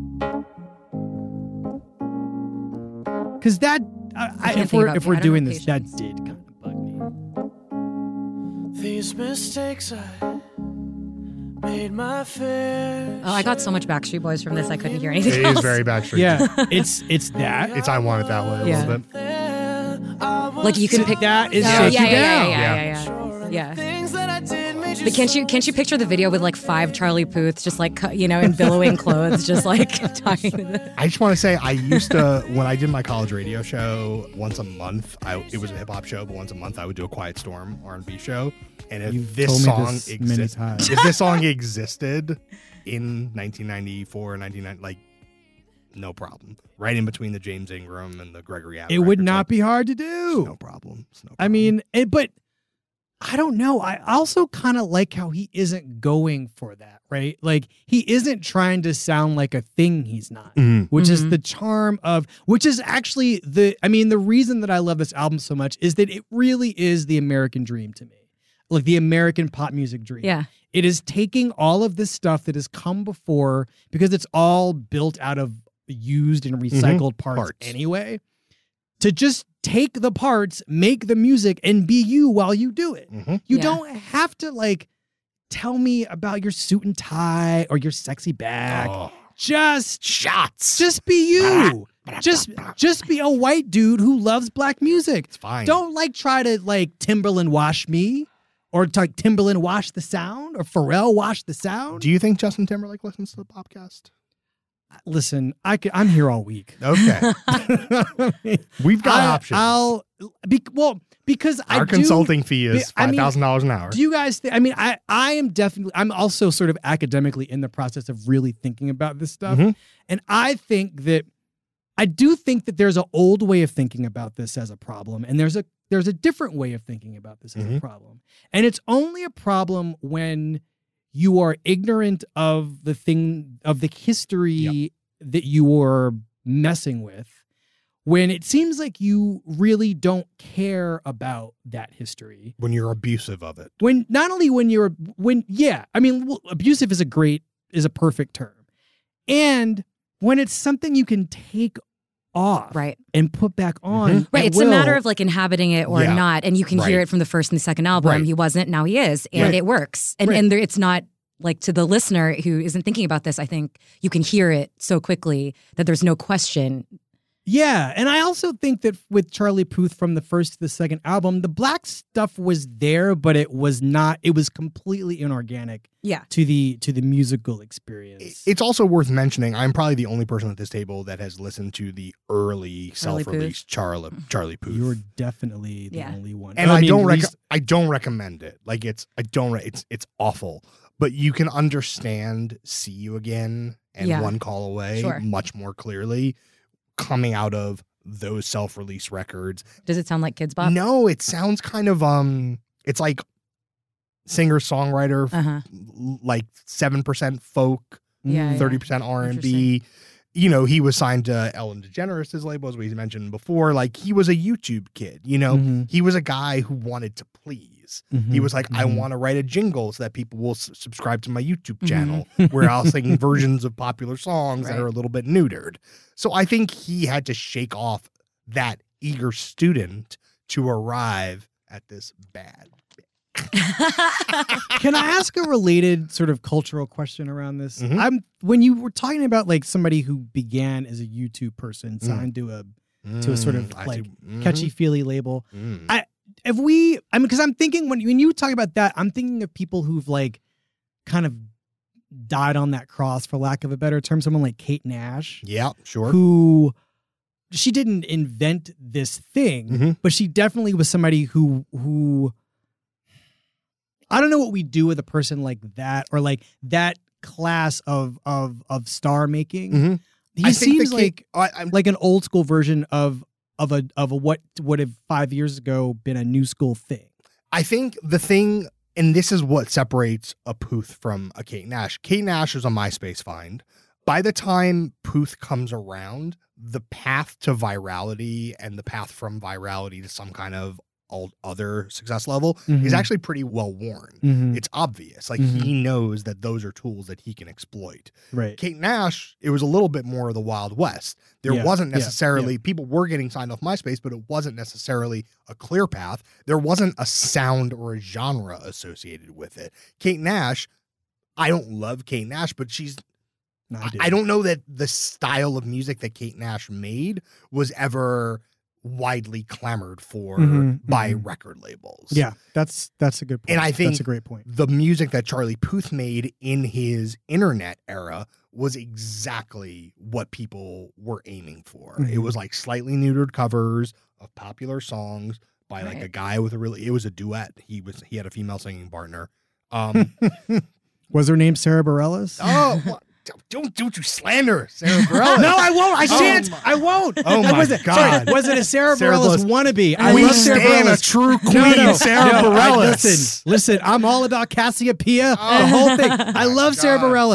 Speaker 5: because that uh, I,
Speaker 6: can't
Speaker 5: if
Speaker 6: think
Speaker 5: we're
Speaker 6: about-
Speaker 5: if
Speaker 6: I
Speaker 5: we're
Speaker 6: don't
Speaker 5: doing
Speaker 6: know
Speaker 5: this, that
Speaker 6: Patience.
Speaker 5: did kind of bug me.
Speaker 4: These mistakes I made my fair.
Speaker 6: Oh, I got so much Backstreet Boys from this I couldn't hear anything
Speaker 2: it
Speaker 6: else.
Speaker 2: is very Backstreet.
Speaker 5: Yeah, it's it's that.
Speaker 2: It's I Want It That Way a
Speaker 6: Yeah.
Speaker 2: little bit.
Speaker 4: there. I was
Speaker 6: Like you can
Speaker 5: So
Speaker 6: pick
Speaker 5: that is
Speaker 6: Oh,
Speaker 5: Shake
Speaker 6: yeah,
Speaker 5: You
Speaker 6: yeah,
Speaker 5: Down.
Speaker 6: Yeah, yeah,
Speaker 2: Yeah.
Speaker 6: yeah,
Speaker 4: sure,
Speaker 6: yeah.
Speaker 4: and
Speaker 6: Yeah.
Speaker 4: the things that I did made you
Speaker 6: But can't you can't you picture the video with like five Charlie Puths just like cu- you know in billowing clothes just like talking to the
Speaker 2: I just want to say I used to when I did my college radio show once a month. I it was a hip hop show, but once a month I would do a Quiet Storm R and B show. And if
Speaker 5: You've
Speaker 2: this
Speaker 5: told me
Speaker 2: song
Speaker 5: this many
Speaker 2: existed,
Speaker 5: times.
Speaker 2: if this song existed in nineteen ninety-four, nineteen ninety, like no problem, right in between the James Ingram and the Gregory Abbott.
Speaker 5: It would
Speaker 2: records,
Speaker 5: not
Speaker 2: like,
Speaker 5: be hard to
Speaker 2: it's
Speaker 5: do.
Speaker 2: no problem. It's no
Speaker 5: I
Speaker 2: problem.
Speaker 5: mean, it, but I don't know. I also kind of like how he isn't going for that, right? Like he isn't trying to sound like a thing he's not,
Speaker 2: Mhm.
Speaker 5: which is
Speaker 6: Mhm.
Speaker 5: the charm of, which is actually the, I mean, the reason that I love this album so much is that it really is the American dream to me. like the American pop music dream.
Speaker 6: Yeah.
Speaker 5: It is taking all of this stuff that has come before because it's all built out of used and recycled parts,
Speaker 2: Parts.
Speaker 5: anyway, to just take the parts, make the music, and be you while you do it.
Speaker 2: Mhm.
Speaker 5: You
Speaker 6: Yeah.
Speaker 5: don't have to like tell me about your suit and tie or your sexy bag.
Speaker 2: Oh.
Speaker 5: Just
Speaker 2: Shots.
Speaker 5: just be you. Just just be a white dude who loves black music.
Speaker 2: It's fine.
Speaker 5: Don't like try to like Timberland wash me or like Timberland wash the sound or Pharrell wash the sound.
Speaker 2: Do you think Justin Timberlake listens to the podcast?
Speaker 5: Listen, I can, I'm here all week.
Speaker 2: Okay. We've got
Speaker 5: I,
Speaker 2: options.
Speaker 5: I'll be, well because I
Speaker 2: Our
Speaker 5: do,
Speaker 2: consulting fee is
Speaker 5: I
Speaker 2: five
Speaker 5: mean,
Speaker 2: thousand dollars an hour.
Speaker 5: Do you guys think, I mean, I, I am definitely, I'm also sort of academically in the process of really thinking about this stuff.
Speaker 2: Mhm.
Speaker 5: And I think that, I do think that there's an old way of thinking about this as a problem. And there's a, there's a different way of thinking about this as a
Speaker 2: Mhm.
Speaker 5: problem. And it's only a problem when you are ignorant of the thing, of the history
Speaker 2: Yep.
Speaker 5: that you are messing with. When it seems like you really don't care about that history.
Speaker 2: When you're abusive of it.
Speaker 5: When not only when you're when yeah, I mean well, abusive is a great is a perfect term. And when it's something you can take off
Speaker 6: Right.
Speaker 5: and put back on.
Speaker 2: Mhm.
Speaker 6: Right.
Speaker 5: at
Speaker 6: It's a matter
Speaker 5: will.
Speaker 6: of like inhabiting it or
Speaker 2: Yeah.
Speaker 6: not. And you can hear
Speaker 2: Right.
Speaker 6: it from the first and the second album.
Speaker 2: Right.
Speaker 6: He wasn't, now he is. And
Speaker 2: Right.
Speaker 6: it works. And
Speaker 5: Right.
Speaker 6: and there, it's not like to the listener who isn't thinking about this, I think you can hear it so quickly that there's no question.
Speaker 5: Yeah, and I also think that with Charlie Puth from the first to the second album, the black stuff was there, but it was not. It was completely inorganic
Speaker 6: Yeah.
Speaker 5: to the to the musical experience.
Speaker 2: It's also worth mentioning, I'm probably the only person at this table that has listened to the early
Speaker 6: Charlie
Speaker 2: self-released Charlie, Charlie Puth.
Speaker 5: You're definitely the
Speaker 6: Yeah.
Speaker 5: only one,
Speaker 2: and I,
Speaker 5: mean,
Speaker 2: don't
Speaker 5: at
Speaker 2: rec-
Speaker 5: least-
Speaker 2: I don't recommend it. Like it's I don't re- it's it's awful. But you can understand See You Again and
Speaker 6: Yeah.
Speaker 2: One Call Away
Speaker 6: Sure.
Speaker 2: much more clearly coming out of those self-release records.
Speaker 6: Does it sound like Kids Bop?
Speaker 2: No, it sounds kind of um it's like singer-songwriter
Speaker 6: Uh-huh.
Speaker 2: l- like seven percent folk,
Speaker 6: Yeah, yeah.
Speaker 2: thirty percent R and B. You know, he was signed to Ellen DeGeneres' label, as we mentioned before. Like, he was a YouTube kid, you know?
Speaker 5: Mhm.
Speaker 2: He was a guy who wanted to please.
Speaker 5: Mhm.
Speaker 2: He was like, I
Speaker 5: Mhm.
Speaker 2: want to write a jingle so that people will s- subscribe to my YouTube
Speaker 6: Mhm.
Speaker 2: channel where I'll sing versions of popular songs that
Speaker 6: Right.
Speaker 2: are a little bit neutered. So I think he had to shake off that eager student to arrive at this bad.
Speaker 5: Can I ask a related sort of cultural question around this?
Speaker 2: Mhm.
Speaker 5: I'm when you were talking about like somebody who began as a YouTube person,
Speaker 2: Mm.
Speaker 5: signed to a to a sort of
Speaker 2: Mm, I
Speaker 5: like
Speaker 2: see. Mhm.
Speaker 5: catchy feely label.
Speaker 2: Mm.
Speaker 5: I if we I mean because I'm thinking when when you talk about that, I'm thinking of people who've like kind of died on that cross, for lack of a better term. Someone like Kate Nash,
Speaker 2: Yeah, sure.
Speaker 5: who she didn't invent this thing,
Speaker 2: Mhm.
Speaker 5: but she definitely was somebody who who I don't know what we do with a person like that or like that class of of of star making.
Speaker 2: Mhm.
Speaker 5: He
Speaker 2: I think
Speaker 5: seems
Speaker 2: the
Speaker 5: like
Speaker 2: Kate- I, I'm
Speaker 5: like an old school version of of a of a what would have five years ago been a new school thing.
Speaker 2: I think the thing, and this is what separates a Puth from a Kate Nash. Kate Nash is a MySpace find. By the time Puth comes around, the path to virality and the path from virality to some kind of old other success level is
Speaker 5: Mhm.
Speaker 2: actually pretty well worn.
Speaker 5: Mhm.
Speaker 2: It's obvious. Like
Speaker 5: Mhm.
Speaker 2: he knows that those are tools that he can exploit.
Speaker 5: Right.
Speaker 2: Kate Nash, it was a little bit more of the Wild West. There
Speaker 5: Yeah,
Speaker 2: wasn't
Speaker 5: yeah,
Speaker 2: necessarily, people were getting signed off MySpace, but it wasn't necessarily a clear path. There wasn't a sound or a genre associated with it. Kate Nash, I don't love Kate Nash, but she's,
Speaker 5: No,
Speaker 2: I,
Speaker 5: do.
Speaker 2: I don't know that the style of music that Kate Nash made was ever widely clamored for
Speaker 5: Mhm,
Speaker 2: by
Speaker 5: mhm.
Speaker 2: record labels.
Speaker 5: Yeah, that's that's a good point.
Speaker 2: And I think
Speaker 5: that's a great point.
Speaker 2: the music that Charlie Puth made in his internet era was exactly what people were aiming for. It
Speaker 5: Mhm.
Speaker 2: was like slightly neutered covers of popular songs by like a
Speaker 6: Right.
Speaker 2: guy with a really, it was a duet. He was, he had a female singing partner. Um,
Speaker 5: Was her name Sarah Bareilles?
Speaker 2: oh, what? Don't, don't you slander Sarah Bareilles.
Speaker 5: No, I won't. I
Speaker 2: Oh
Speaker 5: shan't.
Speaker 2: my-
Speaker 5: I won't.
Speaker 2: Oh
Speaker 5: I
Speaker 2: my
Speaker 5: wasn't-
Speaker 2: God.
Speaker 5: Sorry, was it a Sarah,
Speaker 2: Sarah
Speaker 5: Bareilles
Speaker 2: Bareilles.
Speaker 5: wannabe? I
Speaker 2: we
Speaker 5: love Sarah
Speaker 2: stand a
Speaker 5: Bareilles.
Speaker 2: true queen,
Speaker 5: No, no,
Speaker 2: Sarah
Speaker 5: no, I-
Speaker 2: Bareilles.
Speaker 5: listen, listen. I'm all about Cassiopeia.
Speaker 6: Oh.
Speaker 5: The whole thing. I
Speaker 2: my
Speaker 5: love Sarah
Speaker 2: God.
Speaker 5: Bareilles.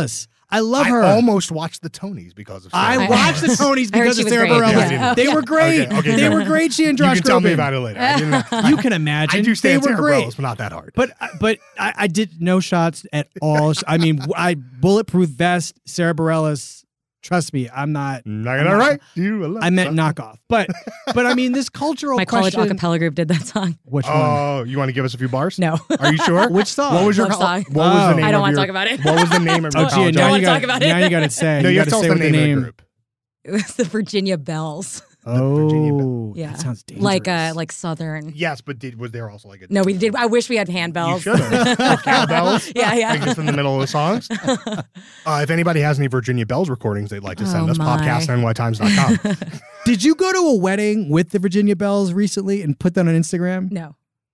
Speaker 5: I love
Speaker 2: I
Speaker 5: her.
Speaker 2: almost watched the Tonys because of Sarah
Speaker 5: I
Speaker 2: Bareilles.
Speaker 5: watched the Tonys
Speaker 6: I heard
Speaker 5: because
Speaker 6: she
Speaker 5: of
Speaker 6: was
Speaker 5: Sarah
Speaker 6: great.
Speaker 5: Bareilles.
Speaker 2: Yeah, yeah.
Speaker 5: They were great.
Speaker 2: Okay, okay,
Speaker 5: they
Speaker 2: good.
Speaker 5: were great. She and
Speaker 2: You
Speaker 5: Josh
Speaker 2: can tell me
Speaker 5: Groban.
Speaker 2: about it later. I didn't know.
Speaker 5: You can imagine.
Speaker 2: I do
Speaker 5: they
Speaker 2: stand
Speaker 5: were
Speaker 2: Sarah
Speaker 5: great.
Speaker 2: Bareilles, but not that hard.
Speaker 5: But but I, I did no shots at all. I mean, I bulletproof vest, Sarah Bareilles. Trust me, I'm not.
Speaker 2: not gonna write you a love
Speaker 5: I meant
Speaker 2: song.
Speaker 5: knockoff. But but I mean, this cultural
Speaker 6: My college
Speaker 5: question.
Speaker 6: acapella group did that song.
Speaker 5: Which one?
Speaker 2: Oh, you want to give us a few bars?
Speaker 6: No.
Speaker 2: Are you sure?
Speaker 5: Which song?
Speaker 2: What was your
Speaker 6: Love
Speaker 2: col-
Speaker 6: song.
Speaker 2: What was the
Speaker 5: Oh.
Speaker 2: name?
Speaker 6: I don't
Speaker 2: of
Speaker 6: want to
Speaker 2: your-
Speaker 6: talk about it.
Speaker 2: What was the name of your
Speaker 5: Oh, Gia,
Speaker 2: college?
Speaker 5: now
Speaker 6: I
Speaker 5: you
Speaker 6: wanna
Speaker 5: got
Speaker 6: talk about it.
Speaker 5: Now you got to say.
Speaker 2: No, you, have to
Speaker 5: gotta
Speaker 2: tell
Speaker 5: say
Speaker 2: us the
Speaker 5: what
Speaker 2: name of the group.
Speaker 6: It was the Virginia Bells.
Speaker 2: Virginia
Speaker 5: Oh,
Speaker 6: Yeah.
Speaker 5: that sounds dangerous.
Speaker 6: Like uh like Southern.
Speaker 2: Yes, but did was there also like a
Speaker 6: No, we did. I wish we had
Speaker 2: You
Speaker 6: handbells.
Speaker 2: should have cowbells.
Speaker 6: Yeah, yeah.
Speaker 2: Like just in the middle of the songs. Uh, if anybody has any Virginia Bells recordings, they'd like to send
Speaker 6: Oh,
Speaker 2: us
Speaker 6: my.
Speaker 2: podcast at n y times dot com.
Speaker 5: Did you go to a wedding with the Virginia Bells recently and put that on Instagram?
Speaker 6: No.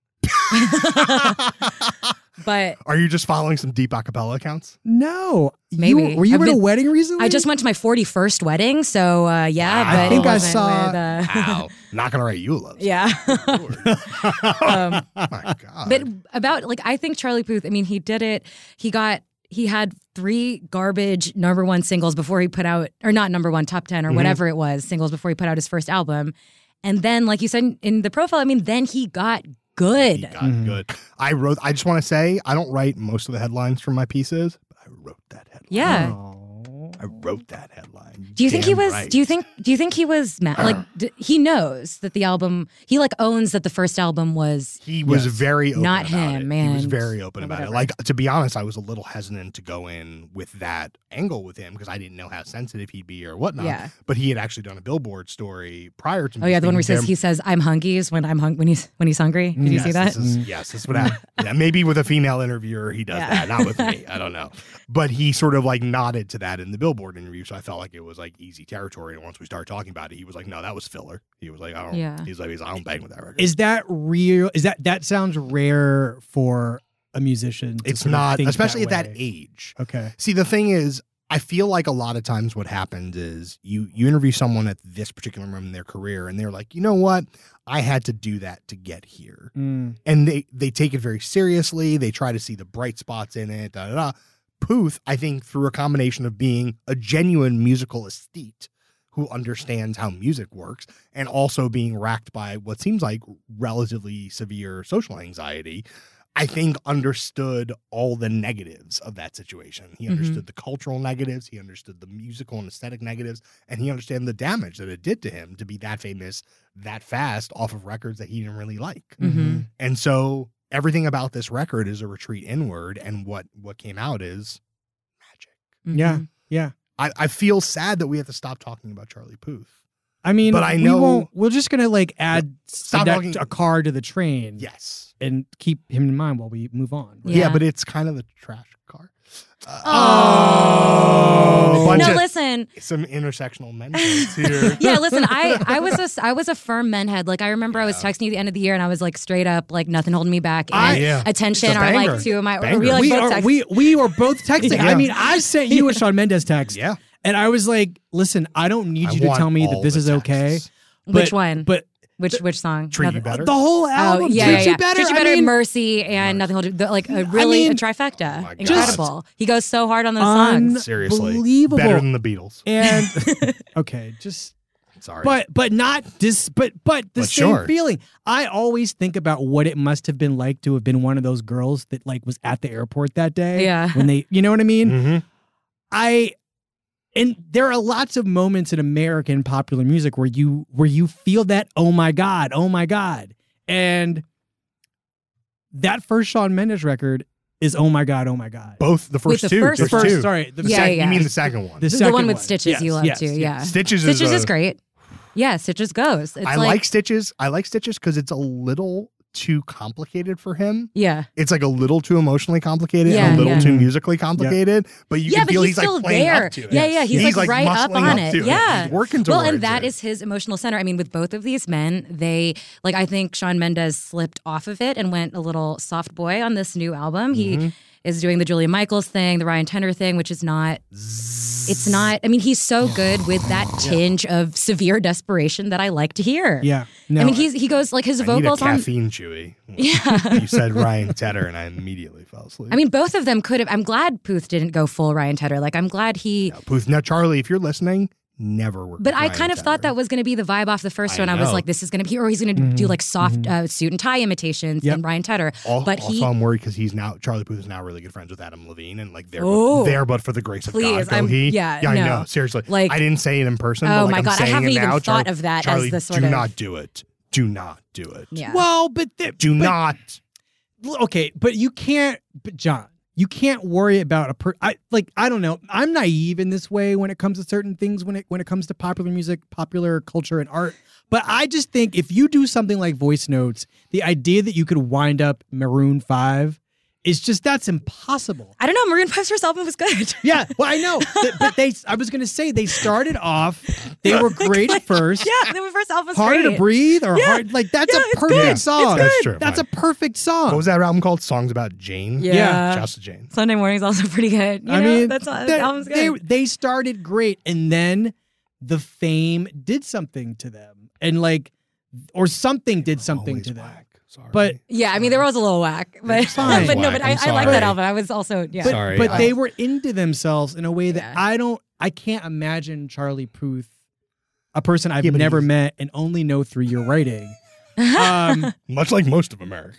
Speaker 6: But
Speaker 2: Are you just following some deep acapella accounts?
Speaker 5: No. You-
Speaker 6: Maybe.
Speaker 5: were you
Speaker 6: I've
Speaker 5: at a
Speaker 6: been-
Speaker 5: wedding recently?
Speaker 6: I just went to my forty-first wedding, so uh, yeah.
Speaker 2: Wow.
Speaker 6: But
Speaker 2: I
Speaker 6: it
Speaker 5: think I
Speaker 6: wasn't
Speaker 5: saw-
Speaker 6: with, uh,
Speaker 2: Wow. Not gonna write you a love.
Speaker 6: yeah. um,
Speaker 2: Oh my God.
Speaker 6: but about like I think Charlie Puth. I mean, he did it. He got. He had three garbage number one singles before he put out, or not number one, top ten or
Speaker 2: Mhm.
Speaker 6: whatever it was, singles before he put out his first album. And then, like you said in the profile, I mean, then he got good.
Speaker 2: He got
Speaker 5: Mhm.
Speaker 2: good. I wrote. I just want to say I don't write most of the headlines for my pieces, but I wrote that headline.
Speaker 6: Yeah.
Speaker 5: Oh.
Speaker 2: I wrote that headline.
Speaker 6: Do you think he
Speaker 2: Damn
Speaker 6: was?
Speaker 2: right.
Speaker 6: Do you think? Do you think he was mad? Like d- he knows that the album. He like owns that the first album was.
Speaker 2: He was
Speaker 5: Yes.
Speaker 2: very open
Speaker 6: Not
Speaker 2: about
Speaker 6: him,
Speaker 2: it. He was
Speaker 6: and-
Speaker 2: very open
Speaker 6: or
Speaker 2: about it.
Speaker 6: whatever.
Speaker 2: Like, to be honest, I was a little hesitant to go in with that angle with him because I didn't know how sensitive he'd be or whatnot.
Speaker 6: Yeah.
Speaker 2: But he had actually done a Billboard story prior to me.
Speaker 6: Oh yeah, the one where he
Speaker 2: speaking
Speaker 6: says
Speaker 2: to
Speaker 6: he
Speaker 2: him.
Speaker 6: says I'm hungies when I'm hung when he's when he's hungry. Did you
Speaker 2: Yes,
Speaker 6: see that?
Speaker 2: This is, yes, this would happen. Yeah, maybe with a female interviewer, he does
Speaker 6: Yeah.
Speaker 2: that. Not with me. I don't know. But he sort of like nodded to that in the Billboard interview. So I felt like it was like easy territory. And once we started talking about it, he was like, no, that was filler. He was like, I don't,
Speaker 6: Yeah.
Speaker 2: he's like, he's, I don't bang with that record.
Speaker 5: Is that real? Is that that sounds rare for a musician? to
Speaker 2: It's
Speaker 5: sort of
Speaker 2: not,
Speaker 5: think
Speaker 2: especially at
Speaker 5: that
Speaker 2: that
Speaker 5: way?
Speaker 2: age.
Speaker 5: Okay.
Speaker 2: See, the thing is, I feel like a lot of times what happens is you you interview someone at this particular moment in their career, and they're like, you know what, I had to do that to get here,
Speaker 5: Mm.
Speaker 2: and they they take it very seriously. They try to see the bright spots in it. Da da da. Puth, I think, through a combination of being a genuine musical aesthete who understands how music works, and also being racked by what seems like relatively severe social anxiety, I think understood all the negatives of that situation. He
Speaker 6: Mhm.
Speaker 2: understood the cultural negatives, he understood the musical and aesthetic negatives, and he understood the damage that it did to him to be that famous that fast off of records that he didn't really like.
Speaker 6: Mm-hmm.
Speaker 2: And so everything about this record is a retreat inward, and what what came out is magic.
Speaker 5: Yeah. Yeah.
Speaker 2: I, I feel sad that we have to stop talking about Charlie Puth.
Speaker 5: I mean,
Speaker 2: But I
Speaker 5: we
Speaker 2: know-
Speaker 5: won't, we're just gonna like add
Speaker 2: Stop
Speaker 5: a, deck-
Speaker 2: talking-
Speaker 5: a car to the train.
Speaker 2: Yes.
Speaker 5: And keep him in mind while we move on. right?
Speaker 2: Yeah,
Speaker 6: Yeah.
Speaker 2: but it's kind of the trash car. Uh,
Speaker 6: Oh.
Speaker 2: a bunch
Speaker 6: No,
Speaker 2: of-
Speaker 6: listen.
Speaker 2: some intersectional men here.
Speaker 6: Yeah, listen. I I was a I was a firm men head. Like I remember I was
Speaker 2: Yeah.
Speaker 6: texting you at the end of the year, and I was like straight up like nothing holding me back. And
Speaker 2: I- yeah.
Speaker 6: attention
Speaker 2: It's a
Speaker 6: are
Speaker 2: banger.
Speaker 6: like two of my.
Speaker 2: Banger.
Speaker 6: We like
Speaker 5: we
Speaker 6: both
Speaker 5: are
Speaker 6: text-
Speaker 5: we we were both texting.
Speaker 2: Yeah.
Speaker 5: I mean, I sent you a Shawn Mendes text.
Speaker 2: Yeah.
Speaker 5: And I was like, listen, I don't need
Speaker 2: I
Speaker 5: you to
Speaker 2: want
Speaker 5: tell me
Speaker 2: all
Speaker 5: that this
Speaker 2: the
Speaker 5: is okay.
Speaker 2: texts.
Speaker 6: Which
Speaker 5: but-
Speaker 6: one?
Speaker 5: But
Speaker 6: which which song?
Speaker 2: Treat You
Speaker 6: Nothing-
Speaker 2: Better.
Speaker 5: the whole album
Speaker 6: Oh yeah,
Speaker 5: treats
Speaker 6: yeah, yeah.
Speaker 5: you better.
Speaker 6: Treat you
Speaker 5: I
Speaker 6: better.
Speaker 5: mean,
Speaker 6: Mercy and nothing will do. the- Like a really
Speaker 5: mean-
Speaker 6: a trifecta.
Speaker 2: Oh my God.
Speaker 6: Incredible. He goes so hard on those songs.
Speaker 2: Seriously.
Speaker 5: Unbelievable.
Speaker 2: Better than the Beatles.
Speaker 5: and okay, just
Speaker 2: Sorry.
Speaker 5: but but not this but but the
Speaker 2: But
Speaker 5: same
Speaker 2: sure.
Speaker 5: feeling. I always think about what it must have been like to have been one of those girls that like was at the airport that day.
Speaker 6: Yeah.
Speaker 5: When they, you know what I mean?
Speaker 2: Mhm.
Speaker 5: I and there are lots of moments in American popular music where you where you feel that oh my god, oh my god. And that first Shawn Mendes record is oh my god, oh my god.
Speaker 2: both the first
Speaker 6: the
Speaker 2: two.
Speaker 6: first
Speaker 5: The
Speaker 2: There's
Speaker 6: one.
Speaker 5: first,
Speaker 2: two.
Speaker 5: sorry, the
Speaker 2: The
Speaker 6: Yeah,
Speaker 2: sec-
Speaker 6: yeah.
Speaker 2: You mean the second one?
Speaker 5: The
Speaker 6: The
Speaker 5: second
Speaker 6: one with
Speaker 5: one.
Speaker 6: Stitches
Speaker 5: Yes,
Speaker 6: you love
Speaker 5: yes,
Speaker 6: too.
Speaker 5: yes.
Speaker 6: Yeah.
Speaker 2: Stitches,
Speaker 6: Stitches
Speaker 2: is,
Speaker 6: is
Speaker 2: a-
Speaker 6: great. Yeah, Stitches goes. It's
Speaker 2: I like, Stitches. I like Stitches because it's a little too complicated for him.
Speaker 6: Yeah.
Speaker 2: It's like a little too emotionally complicated
Speaker 6: Yeah,
Speaker 2: and a little
Speaker 6: yeah.
Speaker 2: too musically complicated. But you
Speaker 6: Yeah,
Speaker 2: can
Speaker 6: but
Speaker 2: feel
Speaker 6: he's
Speaker 2: he's, like
Speaker 6: still
Speaker 2: playing
Speaker 6: there.
Speaker 2: up to it.
Speaker 6: Yeah, yeah, he's, like, right up
Speaker 2: muscling
Speaker 6: on it.
Speaker 2: to
Speaker 6: Yeah.
Speaker 2: He's working
Speaker 6: Well,
Speaker 2: towards
Speaker 6: and that
Speaker 2: it.
Speaker 6: is his emotional center. I mean, with both of these men, they like I think Shawn Mendes slipped off of it and went a little soft boy on this new album.
Speaker 2: Mm-hmm.
Speaker 6: He is doing the Julia Michaels thing, the Ryan Tedder thing, which is not. It's not. I mean, he's so good with that tinge of severe desperation that I like to hear.
Speaker 5: Yeah. No,
Speaker 6: I mean, he's he goes like his
Speaker 2: I
Speaker 6: vocals
Speaker 2: need a
Speaker 6: on.
Speaker 2: caffeine chewy.
Speaker 6: Yeah.
Speaker 2: You said Ryan Tedder, and I immediately fell asleep.
Speaker 6: I mean, both of them could have. I'm glad Puth didn't go full Ryan Tedder. Like, I'm glad he.
Speaker 2: no, Puth. Now, Charlie, if you're listening, never work.
Speaker 6: But
Speaker 2: with
Speaker 6: I
Speaker 2: Ryan
Speaker 6: kind of
Speaker 2: Tedder.
Speaker 6: thought that was going to be the vibe off the first
Speaker 2: I
Speaker 6: one. I was
Speaker 2: know.
Speaker 6: like, this is going to be, or he's going to
Speaker 5: Mm-hmm.
Speaker 6: do like soft uh, suit and tie imitations
Speaker 5: Yep.
Speaker 6: and Ryan Tedder.
Speaker 2: Al-
Speaker 6: but
Speaker 2: also,
Speaker 6: he,
Speaker 2: I'm worried because he's now Charlie Puth is now really good friends with Adam Levine, and like they're
Speaker 6: Oh.
Speaker 2: there, but for the grace of
Speaker 6: Please,
Speaker 2: God, go
Speaker 6: I'm-
Speaker 2: he.
Speaker 6: yeah,
Speaker 2: yeah, I
Speaker 6: no.
Speaker 2: know. Seriously,
Speaker 6: Like-
Speaker 2: I didn't say it in person.
Speaker 6: Oh
Speaker 2: but, like,
Speaker 6: my
Speaker 2: I'm
Speaker 6: God, I
Speaker 2: saying
Speaker 6: haven't
Speaker 2: it
Speaker 6: even
Speaker 2: now.
Speaker 6: thought
Speaker 2: Charlie,
Speaker 6: of that as
Speaker 2: Charlie,
Speaker 6: the sort
Speaker 2: do
Speaker 6: of-
Speaker 2: not do it. Do not do it.
Speaker 6: yeah.
Speaker 5: Well, but the,
Speaker 2: Do
Speaker 5: but-
Speaker 2: not.
Speaker 5: Okay, but you can't. But John, you can't worry about a per. I like. I don't know. I'm naive in this way when it comes to certain things. When it when it comes to popular music, popular culture, and art. But I just think if you do something like Voice Notes, the idea that you could wind up Maroon Five is just that's impossible.
Speaker 6: I don't know. Maroon five's first album was good.
Speaker 5: Yeah, well, I know, but, but they. I was gonna say they started off. They were great at first.
Speaker 6: yeah, the first album was
Speaker 5: Harder
Speaker 6: great.
Speaker 5: to breathe, or
Speaker 6: Yeah.
Speaker 5: hard, like that's
Speaker 6: Yeah,
Speaker 5: a
Speaker 6: it's
Speaker 5: perfect
Speaker 6: good. It's
Speaker 5: song.
Speaker 2: That's true.
Speaker 5: That's
Speaker 2: fine.
Speaker 5: a perfect song.
Speaker 2: What was that album called? Songs About Jane.
Speaker 6: Yeah.
Speaker 5: Yeah.
Speaker 2: Shouts to Jane.
Speaker 6: Sunday Morning's also pretty good. You
Speaker 5: I
Speaker 6: know,
Speaker 5: mean,
Speaker 6: that's all,
Speaker 5: they,
Speaker 6: that album's
Speaker 5: they
Speaker 6: good.
Speaker 5: they started great, and then the fame did something to them, and like, or something did something
Speaker 2: Always
Speaker 5: to them.
Speaker 2: whack. Sorry.
Speaker 5: But
Speaker 6: yeah, I mean, there was a little whack, but
Speaker 5: fine.
Speaker 6: but no, but I,
Speaker 2: I'm
Speaker 6: I like
Speaker 2: sorry.
Speaker 6: that album. I was also yeah.
Speaker 5: but,
Speaker 2: Sorry,
Speaker 5: but
Speaker 2: I-
Speaker 5: they were into themselves in a way that
Speaker 6: Yeah.
Speaker 5: I don't. I can't imagine Charlie Puth, a person I've
Speaker 2: Yeah, but
Speaker 5: never
Speaker 2: he's-
Speaker 5: met and only know through your writing. Um,
Speaker 2: much like most of America.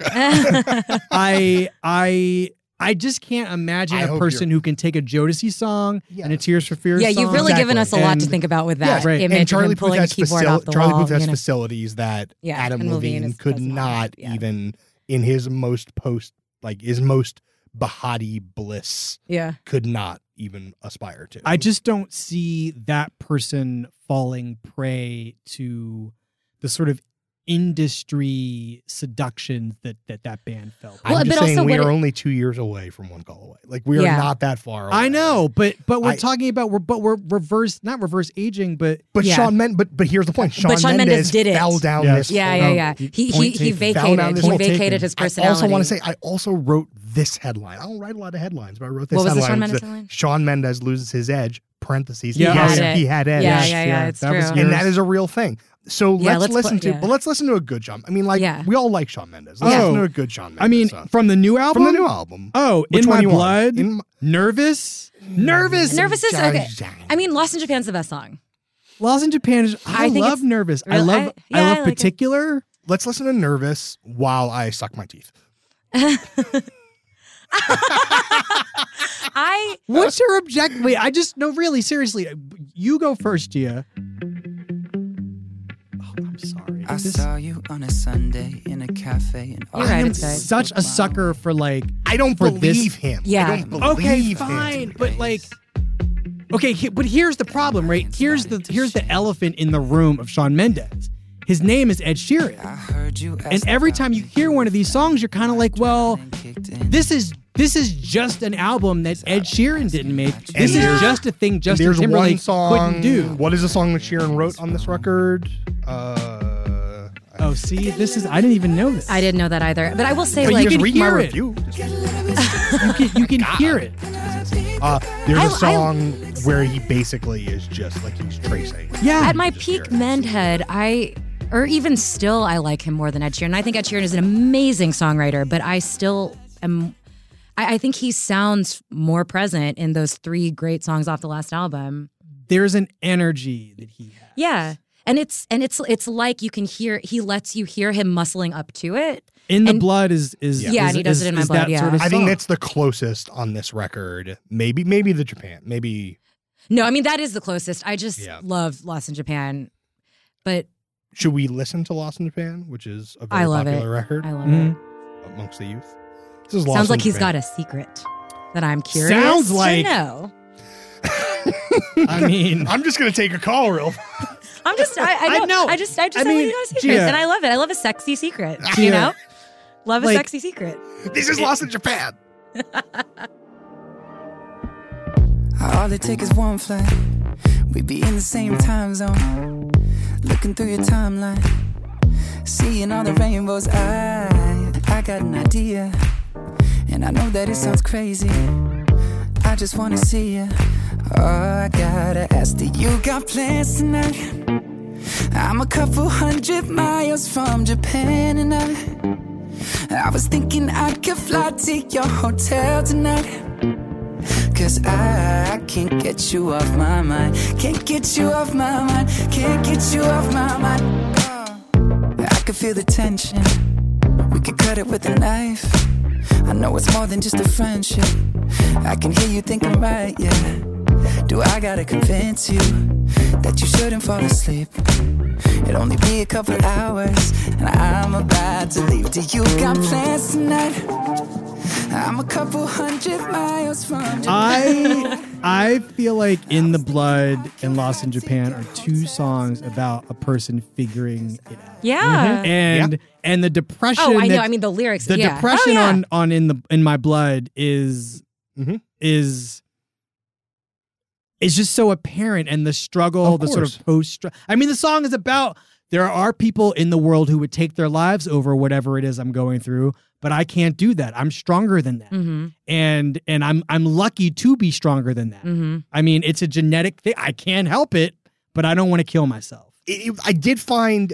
Speaker 5: I I I just can't imagine
Speaker 2: I
Speaker 5: a
Speaker 2: hope
Speaker 5: person
Speaker 2: you're-
Speaker 5: who can take a Jodeci song
Speaker 2: Yeah.
Speaker 5: and a Tears for Fears
Speaker 6: yeah,
Speaker 5: song.
Speaker 6: you've really given us a lot to
Speaker 5: And-
Speaker 6: think about with
Speaker 5: Yeah,
Speaker 6: that
Speaker 5: right.
Speaker 6: image
Speaker 2: and
Speaker 6: of
Speaker 2: Charlie
Speaker 6: him
Speaker 2: Puth
Speaker 6: pulling
Speaker 2: has,
Speaker 6: the keyboard
Speaker 2: facil-
Speaker 6: off the
Speaker 2: Charlie
Speaker 6: wall.
Speaker 2: Puth has
Speaker 6: you know?
Speaker 2: facilities that
Speaker 6: Yeah,
Speaker 2: Adam
Speaker 6: and Levine
Speaker 2: Levine
Speaker 6: is-
Speaker 2: could
Speaker 6: does not
Speaker 2: not
Speaker 6: have, yeah.
Speaker 2: even in his most post like his most Bahati bliss
Speaker 6: Yeah.
Speaker 2: could not even aspire to.
Speaker 5: I just don't see that person falling prey to the sort of industry seductions that that, that band felt.
Speaker 2: I'm
Speaker 6: Well,
Speaker 2: just
Speaker 6: but
Speaker 2: saying
Speaker 6: also
Speaker 2: we
Speaker 6: what
Speaker 2: are
Speaker 6: it-
Speaker 2: only two years away from One Call Away. Like we are
Speaker 6: Yeah.
Speaker 2: not that far away.
Speaker 5: I know, but but we're
Speaker 2: I-
Speaker 5: talking about we're but we're reverse not reverse aging, but
Speaker 2: But
Speaker 6: Yeah.
Speaker 2: Shawn Mendes, but but here's the point. Shawn,
Speaker 6: But Shawn Mendes
Speaker 2: Mendes
Speaker 6: did it.
Speaker 2: fell down
Speaker 5: Yes.
Speaker 2: this.
Speaker 6: Yeah,
Speaker 2: whole-
Speaker 6: yeah,
Speaker 5: Oh,
Speaker 6: yeah.
Speaker 5: he-
Speaker 6: He he,
Speaker 5: point
Speaker 6: he
Speaker 5: taken.
Speaker 2: Fell down
Speaker 6: vacated.
Speaker 2: this
Speaker 6: He
Speaker 2: whole
Speaker 6: vacated
Speaker 2: taken.
Speaker 6: his
Speaker 2: I
Speaker 6: personality.
Speaker 2: also want to say I also wrote this headline. I don't write a lot of headlines, but I wrote this
Speaker 6: What was the
Speaker 2: headline.
Speaker 6: Shawn
Speaker 2: which
Speaker 6: Mendes
Speaker 2: is that
Speaker 6: headline?
Speaker 2: Shawn Mendes loses his edge. Parentheses.
Speaker 5: Yeah.
Speaker 2: he,
Speaker 6: He
Speaker 2: has,
Speaker 6: had it.
Speaker 2: he had edge.
Speaker 6: Yeah, yeah, yeah, it's
Speaker 5: that was
Speaker 6: true.
Speaker 5: yours.
Speaker 2: And that is a real thing. So
Speaker 6: Yeah,
Speaker 2: let's,
Speaker 6: let's
Speaker 2: listen
Speaker 6: put-
Speaker 2: to,
Speaker 6: yeah.
Speaker 2: but let's listen to a good Shawn. I mean, like
Speaker 6: Yeah.
Speaker 2: we all like Shawn Mendes. Let's
Speaker 5: Oh.
Speaker 2: listen to a good Shawn Mendes.
Speaker 5: I mean,
Speaker 2: song.
Speaker 5: from the new album,
Speaker 2: from the new album.
Speaker 5: Oh,
Speaker 2: Which
Speaker 5: In
Speaker 2: one
Speaker 5: My
Speaker 2: you want?
Speaker 5: Blood,
Speaker 2: In My-
Speaker 5: Nervous, Nervous,
Speaker 6: Nervous is
Speaker 2: John-
Speaker 6: okay. I mean, Lost in Japan's the best song.
Speaker 5: Lost in Japan. Is, I,
Speaker 6: I think
Speaker 5: love
Speaker 6: it's-
Speaker 5: Nervous. I
Speaker 6: Really?
Speaker 5: love.
Speaker 6: I-
Speaker 5: I,
Speaker 6: yeah,
Speaker 5: love
Speaker 6: I like it.
Speaker 5: Particular.
Speaker 2: Let's listen to Nervous while I suck my teeth.
Speaker 6: I
Speaker 5: What's your object? Wait, I just no. Really, seriously, you go first, Gia. Oh, I'm sorry.
Speaker 9: I
Speaker 5: This-
Speaker 9: saw you on a Sunday in a cafe. And
Speaker 6: You're
Speaker 5: I
Speaker 6: right,
Speaker 5: am
Speaker 6: it's good.
Speaker 5: such a sucker for like.
Speaker 2: I don't
Speaker 5: For
Speaker 2: believe
Speaker 5: this-
Speaker 2: him.
Speaker 6: Yeah.
Speaker 2: I don't believe
Speaker 5: Okay,
Speaker 2: him.
Speaker 5: fine, but like. Okay, he- but here's the problem, right? Here's the here's the elephant in the room of Shawn Mendes. His name is Ed Sheeran.
Speaker 9: I heard you
Speaker 5: And every time you hear one of these songs, you're kind of like, well,
Speaker 9: this
Speaker 5: this is this is just an album that Ed Sheeran didn't make. This is
Speaker 2: there's-
Speaker 5: just a thing Justin
Speaker 2: There's
Speaker 5: Timberlake
Speaker 2: one song.
Speaker 5: couldn't do.
Speaker 2: What is the song that Sheeran wrote on this record? Uh,
Speaker 5: Oh, see, this is I didn't even know this.
Speaker 6: I didn't know that either. But I will say,
Speaker 5: But
Speaker 6: like,
Speaker 5: you
Speaker 2: just
Speaker 5: can
Speaker 2: read
Speaker 5: hear
Speaker 2: my
Speaker 5: it.
Speaker 2: review.
Speaker 5: You can, you can hear it.
Speaker 2: Uh, there's
Speaker 6: I-
Speaker 2: a
Speaker 6: I-
Speaker 2: song where he basically is just like he's tracing.
Speaker 5: Yeah.
Speaker 6: at my
Speaker 2: Just
Speaker 6: peak
Speaker 2: hear it.
Speaker 6: Mendhead, I, or even still, I like him more than Ed Sheeran. I think Ed Sheeran is an amazing songwriter, but I still am. I, I think he sounds more present in those three great songs off the last album.
Speaker 5: There's an energy that he has.
Speaker 6: Yeah, and it's and it's it's like you can hear. He lets you hear him muscling up to it.
Speaker 5: In the
Speaker 6: And-
Speaker 5: Blood is is
Speaker 6: Yeah,
Speaker 5: is,
Speaker 6: and he does
Speaker 5: is-
Speaker 6: it in My
Speaker 5: is
Speaker 6: Blood,
Speaker 5: that
Speaker 6: yeah.
Speaker 5: sort of
Speaker 2: I think
Speaker 5: song.
Speaker 2: that's the closest on this record. Maybe maybe the Japan. Maybe
Speaker 6: No, I mean that is the closest. I just
Speaker 2: Yeah.
Speaker 6: love Lost in Japan, but
Speaker 2: should we listen to Lost in Japan, which is a very
Speaker 6: I love
Speaker 2: popular
Speaker 6: it.
Speaker 2: record
Speaker 6: I love
Speaker 5: Mhm.
Speaker 6: it.
Speaker 2: amongst the youth? This is Lost
Speaker 6: Sounds
Speaker 2: in
Speaker 6: like he's
Speaker 2: Japan.
Speaker 6: got a secret that I'm curious
Speaker 5: Sounds
Speaker 6: to
Speaker 5: like-
Speaker 6: know.
Speaker 5: I mean,
Speaker 2: I'm just gonna take a call real.
Speaker 6: I'm just, I, I,
Speaker 5: I
Speaker 6: know,
Speaker 5: know.
Speaker 6: I just, I just,
Speaker 5: I
Speaker 6: I,
Speaker 5: mean,
Speaker 6: want to know secrets,
Speaker 5: Gia.
Speaker 6: and I love it. I love a sexy secret.
Speaker 5: Gia,
Speaker 6: You know, love a
Speaker 5: like-
Speaker 6: sexy secret.
Speaker 2: This is Lost in Japan.
Speaker 9: All it takes is one flight. We'd be in the same time zone. Looking through your timeline. Seeing all the rainbows. I, I got an idea. And I know that it sounds crazy, I just wanna see you. Oh, I gotta ask, do you got plans tonight? I'm a couple hundred miles from Japan and I I was thinking I could fly to your hotel tonight. Cause I, I can't get you off my mind. Can't get you off my mind. Can't get you off my mind. uh, I can feel the tension. We could cut it with a knife. I know it's more than just a friendship. I can hear you thinking right, yeah. Do I gotta convince you that you shouldn't fall asleep? It'll only be a couple hours and I'm about to leave. Do you got plans tonight? I'm a couple hundred miles from Japan.
Speaker 5: I I feel like In the Blood and Lost in Japan are two songs about a person figuring it out.
Speaker 6: Yeah.
Speaker 5: And
Speaker 2: Yeah.
Speaker 5: and the depression
Speaker 6: Oh, I know.
Speaker 5: that-
Speaker 6: I mean, the lyrics.
Speaker 5: the
Speaker 6: yeah.
Speaker 5: depression
Speaker 6: oh, yeah.
Speaker 5: on on in the in my blood is
Speaker 2: Mhm.
Speaker 5: is is just so apparent, and the struggle,
Speaker 2: Of
Speaker 5: the sort
Speaker 2: course.
Speaker 5: of post. I mean, the song is about there are people in the world who would take their lives over whatever it is I'm going through, but I can't do that. I'm stronger than that,
Speaker 6: Mm-hmm.
Speaker 5: and and I'm I'm lucky to be stronger than that.
Speaker 6: Mm-hmm.
Speaker 5: I mean, it's a genetic thing. I can't help it, but I don't want to kill myself.
Speaker 2: It, it- I did find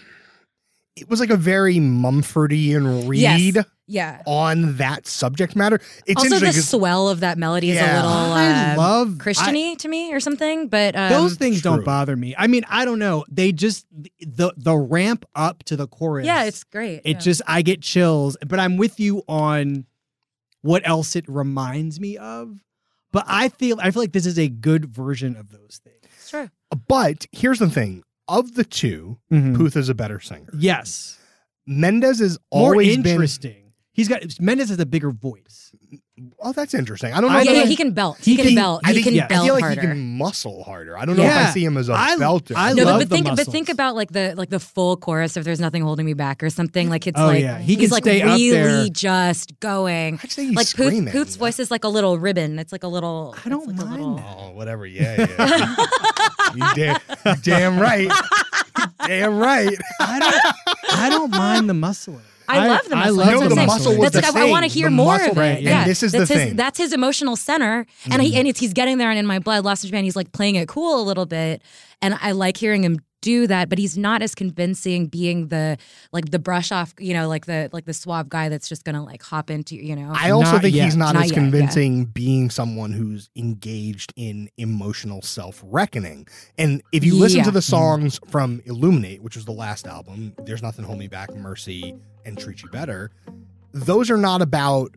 Speaker 2: it was like a very Mumfordian read
Speaker 6: Yes. Yeah.
Speaker 2: on that subject matter. It's
Speaker 6: Also, the
Speaker 2: interesting 'cause-
Speaker 6: swell of that melody is
Speaker 2: Yeah.
Speaker 6: a little
Speaker 5: I
Speaker 6: uh,
Speaker 5: love
Speaker 6: Christian-y to me or something, but um,
Speaker 5: Those things
Speaker 2: true.
Speaker 5: don't bother me. I mean, I don't know. They just the the ramp up to the chorus.
Speaker 6: yeah, it's great.
Speaker 5: It
Speaker 6: yeah.
Speaker 5: just I get chills. But I'm with you on what else it reminds me of. But I feel I feel like this is a good version of those things.
Speaker 6: Sure.
Speaker 2: But here's the thing: of the two,
Speaker 5: Mhm.
Speaker 2: Puth is a better singer.
Speaker 5: Yes,
Speaker 2: Mendez is
Speaker 5: more
Speaker 2: always been.
Speaker 5: interesting. He's got Mendes has a bigger voice.
Speaker 2: Oh, that's interesting. I don't know.
Speaker 5: I
Speaker 2: if
Speaker 6: yeah,
Speaker 2: I-
Speaker 6: yeah, he can belt. He,
Speaker 5: he
Speaker 6: can,
Speaker 5: can-
Speaker 6: belt.
Speaker 2: I
Speaker 6: He
Speaker 2: think
Speaker 6: can
Speaker 2: he,
Speaker 6: belt
Speaker 2: I feel like
Speaker 6: harder.
Speaker 2: he can muscle harder. I don't know if
Speaker 5: Yeah.
Speaker 2: I see him as a
Speaker 5: I-
Speaker 2: belter.
Speaker 5: I
Speaker 6: no,
Speaker 5: love
Speaker 6: but
Speaker 5: the
Speaker 6: think but
Speaker 5: muscles.
Speaker 6: think about like the like the full chorus. If there's nothing holding me back or something, like it's
Speaker 5: Oh,
Speaker 6: like
Speaker 5: yeah. He
Speaker 6: he's
Speaker 5: can
Speaker 6: like
Speaker 5: stay up
Speaker 6: really
Speaker 5: there.
Speaker 6: just going.
Speaker 2: I'd say he's
Speaker 6: Like Puth,
Speaker 2: screaming.
Speaker 6: Puth's voice is like a little ribbon. It's like a little.
Speaker 5: I don't
Speaker 6: it's like a
Speaker 5: mind
Speaker 6: little-
Speaker 5: that.
Speaker 2: Oh, whatever. Yeah, yeah. you damn, you damn right. Damn right.
Speaker 5: I don't I don't mind the muscling.
Speaker 6: I, love the
Speaker 5: I
Speaker 6: muscle.
Speaker 5: love
Speaker 6: That's
Speaker 2: No,
Speaker 6: what
Speaker 2: the
Speaker 6: I'm
Speaker 2: muscle
Speaker 6: saying.
Speaker 2: was
Speaker 6: That's
Speaker 2: the
Speaker 6: like I, I want to
Speaker 2: thing.
Speaker 6: hear
Speaker 2: The
Speaker 6: more
Speaker 2: muscle,
Speaker 6: of it.
Speaker 2: right. And
Speaker 6: Yeah,
Speaker 2: this is the
Speaker 6: that's his,
Speaker 2: thing.
Speaker 6: That's his emotional center, and he and it's, he's getting there. And in my blood, Lost in Japan, he's like playing it cool a little bit, and I like hearing him do that. But he's not as convincing being the like the brush off, you know, like the like the suave guy that's just gonna like hop into, you know.
Speaker 2: I also
Speaker 5: Not
Speaker 2: think
Speaker 5: yet.
Speaker 2: he's not,
Speaker 6: Not
Speaker 2: as
Speaker 6: yet, yeah.
Speaker 2: convincing being someone who's engaged in emotional self-reckoning. And if you listen
Speaker 6: Yeah.
Speaker 2: to the songs from Illuminate, which was the last album, There's Nothing Hold Me Back, Mercy, and Treat You Better, those are not about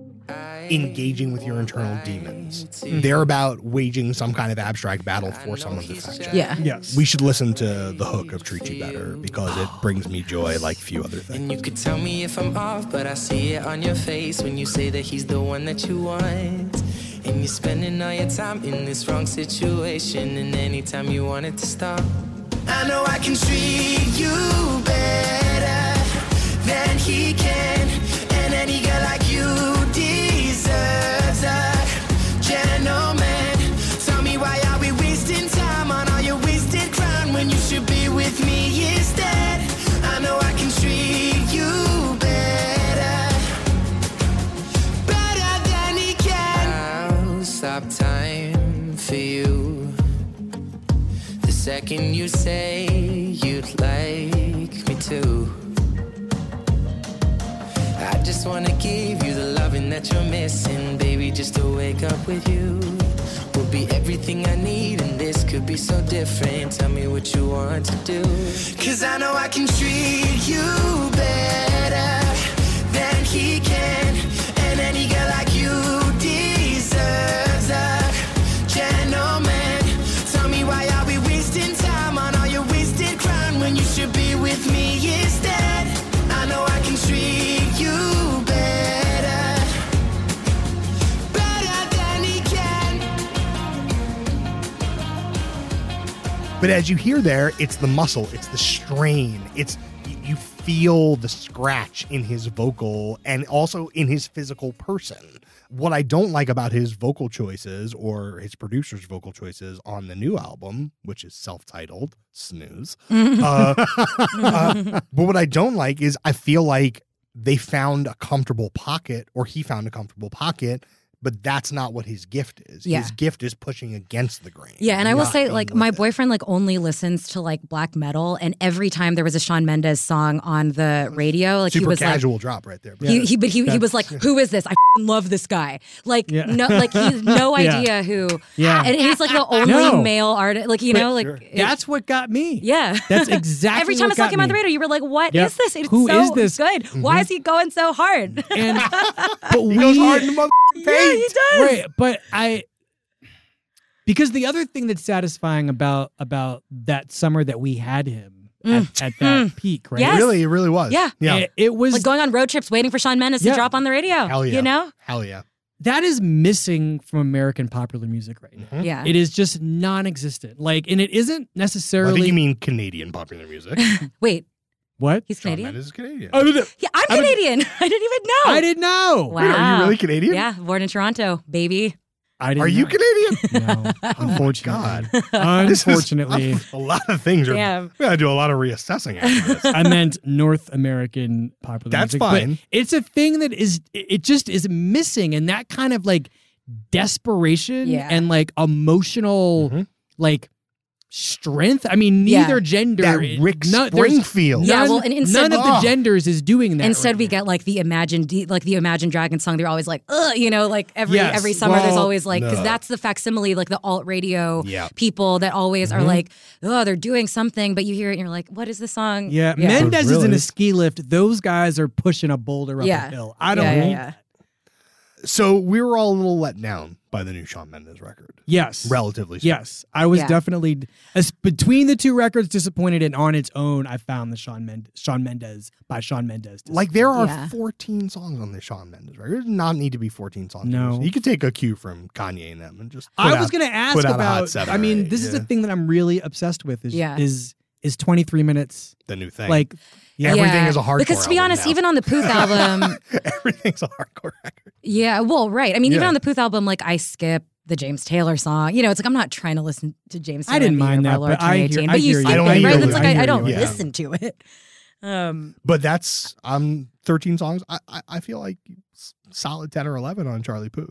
Speaker 2: engaging with your internal demons. They're about waging some kind of abstract battle for someone's affection.
Speaker 6: yeah.
Speaker 5: Yes.
Speaker 2: We should listen to the hook of Treat You Better because it brings me joy like few other things.
Speaker 10: And you could tell me if I'm off, but I see it on your face when you say that he's the one that you want. And you're spending all your time in this wrong situation, and anytime you want it to stop,
Speaker 4: I know I can treat you better than he can, and any girl like you deserves a gentleman. Tell me why are we wasting time on all your wasted crown when you should be with me instead? I know I can treat you better, better than he can.
Speaker 10: I'll stop time for you the second you say you'd like me to. I just wanna give you the loving that you're missing, baby. Just to wake up with you will be everything I need, and this could be so different. Tell me what you want to do.
Speaker 4: Cause I know I can treat you better than he can, and any girl like you deserves a gentleman. Tell me why are we wasting time on all your wasted crown when you should be with me instead? I know I can treat you better, better than he can.
Speaker 2: But as you hear there, it's the muscle, it's the strain, it's you- you feel the scratch in his vocal and also in his physical person. What I don't like about his vocal choices or his producer's vocal choices on the new album, which is self-titled, snooze. uh, uh, but what I don't like is I feel like they found a comfortable pocket, or he found a comfortable pocket. But that's not what his gift is.
Speaker 6: Yeah.
Speaker 2: His gift is pushing against the grain.
Speaker 6: Yeah, and I will
Speaker 2: not
Speaker 6: say,
Speaker 2: being
Speaker 6: like,
Speaker 2: with
Speaker 6: my
Speaker 2: it.
Speaker 6: boyfriend like only listens to like black metal, and every time there was a Shawn Mendes song on the radio, like
Speaker 2: Super
Speaker 6: he was
Speaker 2: casual
Speaker 6: like,
Speaker 2: drop right there.
Speaker 6: he, he but he, he
Speaker 2: That's-
Speaker 6: was like, who is this? I f***ing love this guy. Like
Speaker 5: Yeah.
Speaker 6: no, like he's no
Speaker 5: Yeah.
Speaker 6: idea who.
Speaker 5: Yeah.
Speaker 6: and he's like the only
Speaker 5: No.
Speaker 6: male artist. Like you
Speaker 5: But
Speaker 6: know, like
Speaker 2: sure.
Speaker 6: it-
Speaker 5: That's what got me.
Speaker 6: yeah.
Speaker 5: That's exactly
Speaker 6: Every time
Speaker 5: what
Speaker 6: it's talking
Speaker 5: got
Speaker 6: about the
Speaker 5: me.
Speaker 6: radio, you were like, "What is
Speaker 5: Yep.
Speaker 6: this? It's
Speaker 5: Who
Speaker 6: so
Speaker 5: is this?
Speaker 6: good. Why is he going so hard?"
Speaker 5: And but
Speaker 2: He
Speaker 5: we
Speaker 2: goes hard in the mother
Speaker 6: yeah, he does.
Speaker 5: right, but I because the other thing that's satisfying about about that summer that we had him at, at that peak, right?
Speaker 6: Yes.
Speaker 2: Really, it really was.
Speaker 6: Yeah.
Speaker 2: Yeah.
Speaker 5: It, it was
Speaker 6: Like going on road trips, waiting for Shawn Mendes
Speaker 5: Yeah.
Speaker 6: to drop on the radio.
Speaker 2: Hell yeah.
Speaker 6: You know?
Speaker 2: Hell yeah.
Speaker 5: that is missing from American popular music right now.
Speaker 2: Mhm.
Speaker 6: Yeah.
Speaker 5: It is just non-existent. Like, and it isn't
Speaker 2: I
Speaker 5: necessarily.
Speaker 2: think you mean Canadian popular music.
Speaker 6: Wait,
Speaker 5: what?
Speaker 6: he's
Speaker 2: Shawn
Speaker 6: Canadian?
Speaker 2: Mendes is Canadian.
Speaker 5: I didn't
Speaker 6: Yeah, I'm
Speaker 5: I was-
Speaker 6: Canadian. I didn't even know.
Speaker 5: I didn't know.
Speaker 6: Wow.
Speaker 2: Wait, are you really Canadian?
Speaker 6: Yeah, born in Toronto, baby.
Speaker 5: I didn't
Speaker 2: Are you
Speaker 5: know.
Speaker 2: Canadian?
Speaker 5: No, unfortunately.
Speaker 2: God. This is-
Speaker 5: Unfortunately,
Speaker 2: a lot of things are.
Speaker 6: Damn.
Speaker 2: We gotta do a lot of reassessing after this.
Speaker 5: I meant North American popular
Speaker 2: That's
Speaker 5: music. but
Speaker 2: fine.
Speaker 5: it's a thing that is, it just is missing. And that kind of like desperation
Speaker 6: Yeah.
Speaker 5: and like emotional,
Speaker 2: Mhm.
Speaker 5: like strength. I mean,
Speaker 6: Yeah.
Speaker 5: neither gender.
Speaker 2: That
Speaker 5: it-
Speaker 2: Rick
Speaker 5: no- there's
Speaker 2: Springfield.
Speaker 6: Yeah,
Speaker 5: None,
Speaker 6: well, and instead-
Speaker 5: none of the
Speaker 2: Oh.
Speaker 5: genders is doing that.
Speaker 6: Instead,
Speaker 5: right
Speaker 6: we
Speaker 5: now.
Speaker 6: get like the Imagine, D- like the Imagine Dragons song. They're always like, ugh, you know, like every
Speaker 5: Yes.
Speaker 6: every summer. there's
Speaker 5: Well,
Speaker 6: always like, because
Speaker 2: no.
Speaker 6: that's the facsimile, like the alt radio
Speaker 2: Yeah.
Speaker 6: people that always are
Speaker 5: Mhm.
Speaker 6: like, oh, they're doing something, but you hear it and you're like, what is the song?
Speaker 5: Yeah,
Speaker 6: yeah.
Speaker 5: Mendez is in
Speaker 2: Really?
Speaker 5: a ski lift. Those guys are pushing a boulder up
Speaker 6: Yeah.
Speaker 5: a hill. I don't
Speaker 6: Yeah, yeah,
Speaker 5: need
Speaker 6: yeah.
Speaker 5: that.
Speaker 2: So we were all a little let down by the new Shawn Mendes record,
Speaker 5: Yes.
Speaker 2: relatively. speaking.
Speaker 5: Yes, I was
Speaker 6: Yeah.
Speaker 5: definitely as between the two records disappointed, and on its own, I found the Shawn Mendes, Shawn Mendes by Shawn Mendes.
Speaker 2: Like there are
Speaker 6: Yeah.
Speaker 2: fourteen songs on the Shawn Mendes record. There does not need to be fourteen songs.
Speaker 5: No.
Speaker 2: you could take a cue from Kanye and them and just. Put
Speaker 5: I was
Speaker 2: out-
Speaker 5: going to ask
Speaker 2: put out a hot
Speaker 5: about.
Speaker 2: seven
Speaker 5: I
Speaker 2: or
Speaker 5: mean,
Speaker 2: eight,
Speaker 5: this is
Speaker 2: yeah.
Speaker 5: the thing that I'm really obsessed with. Is
Speaker 6: Yeah.
Speaker 5: is is twenty-three minutes
Speaker 2: the new thing.
Speaker 5: like yeah.
Speaker 2: Everything
Speaker 6: Yeah.
Speaker 2: is a hardcore
Speaker 6: Because to be
Speaker 2: album
Speaker 6: honest,
Speaker 2: now.
Speaker 6: even on the Puth album,
Speaker 2: everything's a hardcore record.
Speaker 6: yeah, well, right. I mean, even
Speaker 2: Yeah.
Speaker 6: on the Puth album, like I skip the James Taylor song. You know, it's like I'm not trying to listen to James Taylor.
Speaker 5: I didn't
Speaker 6: Be Your
Speaker 5: mind that,
Speaker 6: By Lord
Speaker 5: but I hear-
Speaker 6: twenty eighteen,
Speaker 5: I
Speaker 6: but you
Speaker 5: hear you.
Speaker 6: skip
Speaker 2: I don't
Speaker 6: it,
Speaker 2: hear
Speaker 6: right?
Speaker 2: you.
Speaker 6: That's like
Speaker 2: I
Speaker 6: I,
Speaker 2: hear
Speaker 6: I don't
Speaker 2: you, yeah.
Speaker 6: listen to it. Um,
Speaker 2: But that's um thirteen songs. I I, I feel like s- solid ten or eleven on Charlie Puth.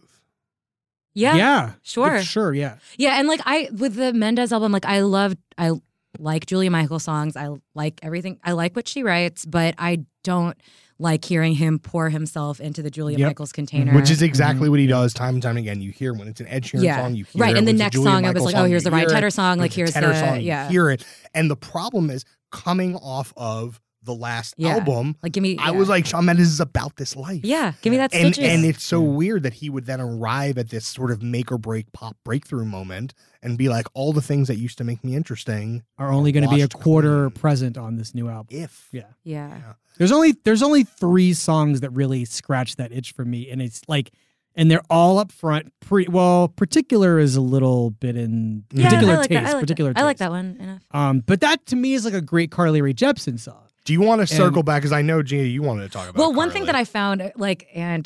Speaker 6: yeah,
Speaker 5: yeah,
Speaker 6: sure.
Speaker 5: sure, yeah.
Speaker 6: Yeah, and like I with the Mendez album, like I loved I like Julia Michaels songs. I like everything. I like what she writes, but I don't like hearing him pour himself into the Julia
Speaker 5: Yep.
Speaker 6: Michaels container.
Speaker 2: Which is exactly what he does time and time again. You hear when it's an Ed Sheeran
Speaker 6: Yeah.
Speaker 2: song, you hear
Speaker 6: Right,
Speaker 2: it.
Speaker 6: and the
Speaker 2: When it's a
Speaker 6: next
Speaker 2: Julia
Speaker 6: song, I was
Speaker 2: Michaels
Speaker 6: like, oh,
Speaker 2: song,
Speaker 6: here's
Speaker 2: you
Speaker 6: the Ryan
Speaker 2: hear it.
Speaker 6: Tedder song,
Speaker 2: When
Speaker 6: like,
Speaker 2: it's a
Speaker 6: here's
Speaker 2: Tedder
Speaker 6: the-
Speaker 2: song, you
Speaker 6: yeah.
Speaker 2: hear it. And the problem is coming off of the last
Speaker 6: Yeah.
Speaker 2: album.
Speaker 6: like give me.
Speaker 2: I
Speaker 6: yeah.
Speaker 2: was like, Shawn Mendes is about this life.
Speaker 6: yeah, give me that
Speaker 2: And,
Speaker 6: stitches.
Speaker 2: and it's so weird that he would then arrive at this sort of make or break pop breakthrough moment and be like, all the things that used to make me interesting
Speaker 5: Are only going to be a
Speaker 2: washed
Speaker 5: quarter
Speaker 2: clean.
Speaker 5: present on this new album.
Speaker 2: if.
Speaker 5: Yeah.
Speaker 6: yeah.
Speaker 5: There's only there's only three songs that really scratch that itch for me, and it's like, and they're all up front. Pre well, particular is a little bit in
Speaker 6: Yeah,
Speaker 5: particular
Speaker 6: I like
Speaker 5: taste.
Speaker 6: that. I like
Speaker 5: particular
Speaker 6: that. I like
Speaker 5: taste.
Speaker 6: that one enough.
Speaker 5: Um, but that to me is like a great Carly Rae Jepsen song.
Speaker 2: Do you want to
Speaker 5: And-
Speaker 2: circle back? Because I know, Gina, you wanted to talk about
Speaker 6: Well, one thing
Speaker 2: Carly.
Speaker 6: that I found, like, and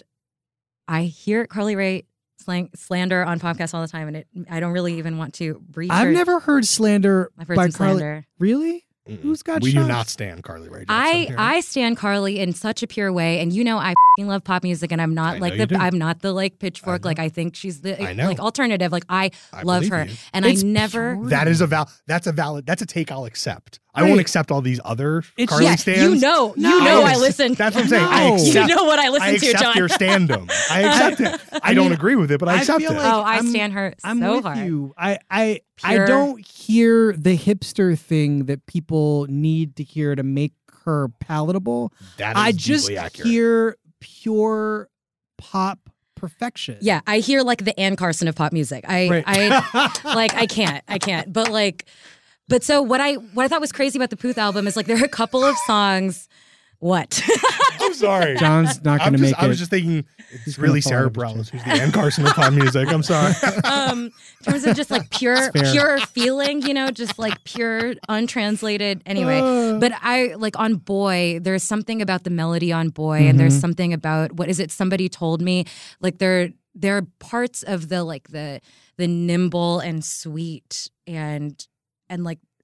Speaker 6: I hear Carly Rae slang, slander on podcasts all the time, and it I don't really even want to breach.
Speaker 5: I've
Speaker 6: her.
Speaker 5: never heard slander
Speaker 6: I've heard
Speaker 5: by
Speaker 6: some
Speaker 5: Carly.
Speaker 6: slander.
Speaker 5: Really?
Speaker 2: Mm-mm.
Speaker 5: Who's got
Speaker 2: We do
Speaker 5: shots?
Speaker 2: not stand Carly Rae Jepsen
Speaker 6: I
Speaker 2: here.
Speaker 6: I stand Carly in such a pure way, and you know I fing love pop music, and I'm not
Speaker 2: I
Speaker 6: like
Speaker 2: know you
Speaker 6: the
Speaker 2: do.
Speaker 6: I'm not the like pitchfork.
Speaker 2: know.
Speaker 6: Like I think she's the
Speaker 2: I know.
Speaker 6: like alternative. Like I,
Speaker 2: I
Speaker 6: love
Speaker 2: believe
Speaker 6: her,
Speaker 2: you.
Speaker 6: and
Speaker 5: It's
Speaker 6: I never.
Speaker 5: pure.
Speaker 2: That is a val. That's a valid. That's a take I'll accept. I
Speaker 5: Right.
Speaker 2: won't accept all these other
Speaker 5: It's-
Speaker 2: Carly
Speaker 6: Yeah,
Speaker 2: stands.
Speaker 6: you know,
Speaker 5: No.
Speaker 6: you know,
Speaker 2: I
Speaker 6: I
Speaker 2: ex-
Speaker 6: listen.
Speaker 2: That's what I'm saying. I
Speaker 5: No. You
Speaker 2: accept.
Speaker 6: You know what I listen
Speaker 2: I
Speaker 6: to,
Speaker 2: accept
Speaker 6: John.
Speaker 2: your standum. I accept it. I,
Speaker 5: I
Speaker 2: don't
Speaker 5: mean,
Speaker 2: agree with it, but I
Speaker 5: I
Speaker 2: accept
Speaker 5: feel
Speaker 2: it.
Speaker 5: like-
Speaker 6: Oh, I
Speaker 5: I'm-
Speaker 6: stand her
Speaker 5: I'm
Speaker 6: so
Speaker 5: with
Speaker 6: hard.
Speaker 5: you. I I I
Speaker 6: Pure.
Speaker 5: don't hear the hipster thing that people need to hear to make her palatable.
Speaker 2: That is
Speaker 5: I just
Speaker 2: deeply accurate.
Speaker 5: hear pure pop perfection.
Speaker 6: Yeah, I hear like the Ann Carson of pop music. I
Speaker 5: Right.
Speaker 6: I like I can't. I can't. But like but so what I what I thought was crazy about the Puth album is like there are a couple of songs what?
Speaker 2: I'm sorry.
Speaker 5: John's not
Speaker 2: I'm
Speaker 5: going to
Speaker 2: just,
Speaker 5: make
Speaker 2: I
Speaker 5: it.
Speaker 2: was just thinking it's
Speaker 5: He's gonna
Speaker 2: really
Speaker 5: fall
Speaker 2: Sarah
Speaker 5: out of his
Speaker 2: Bareilles who's the Ann Carson of pop music. I'm sorry.
Speaker 6: um in terms of just like pure
Speaker 5: fair.
Speaker 6: pure feeling, you know, just like pure untranslated anyway.
Speaker 5: Uh.
Speaker 6: But I like on Boy, there's something about the melody on Boy and there's
Speaker 5: Mhm.
Speaker 6: something about what is it somebody told me like there there are parts of the like the the nimble and sweet and and like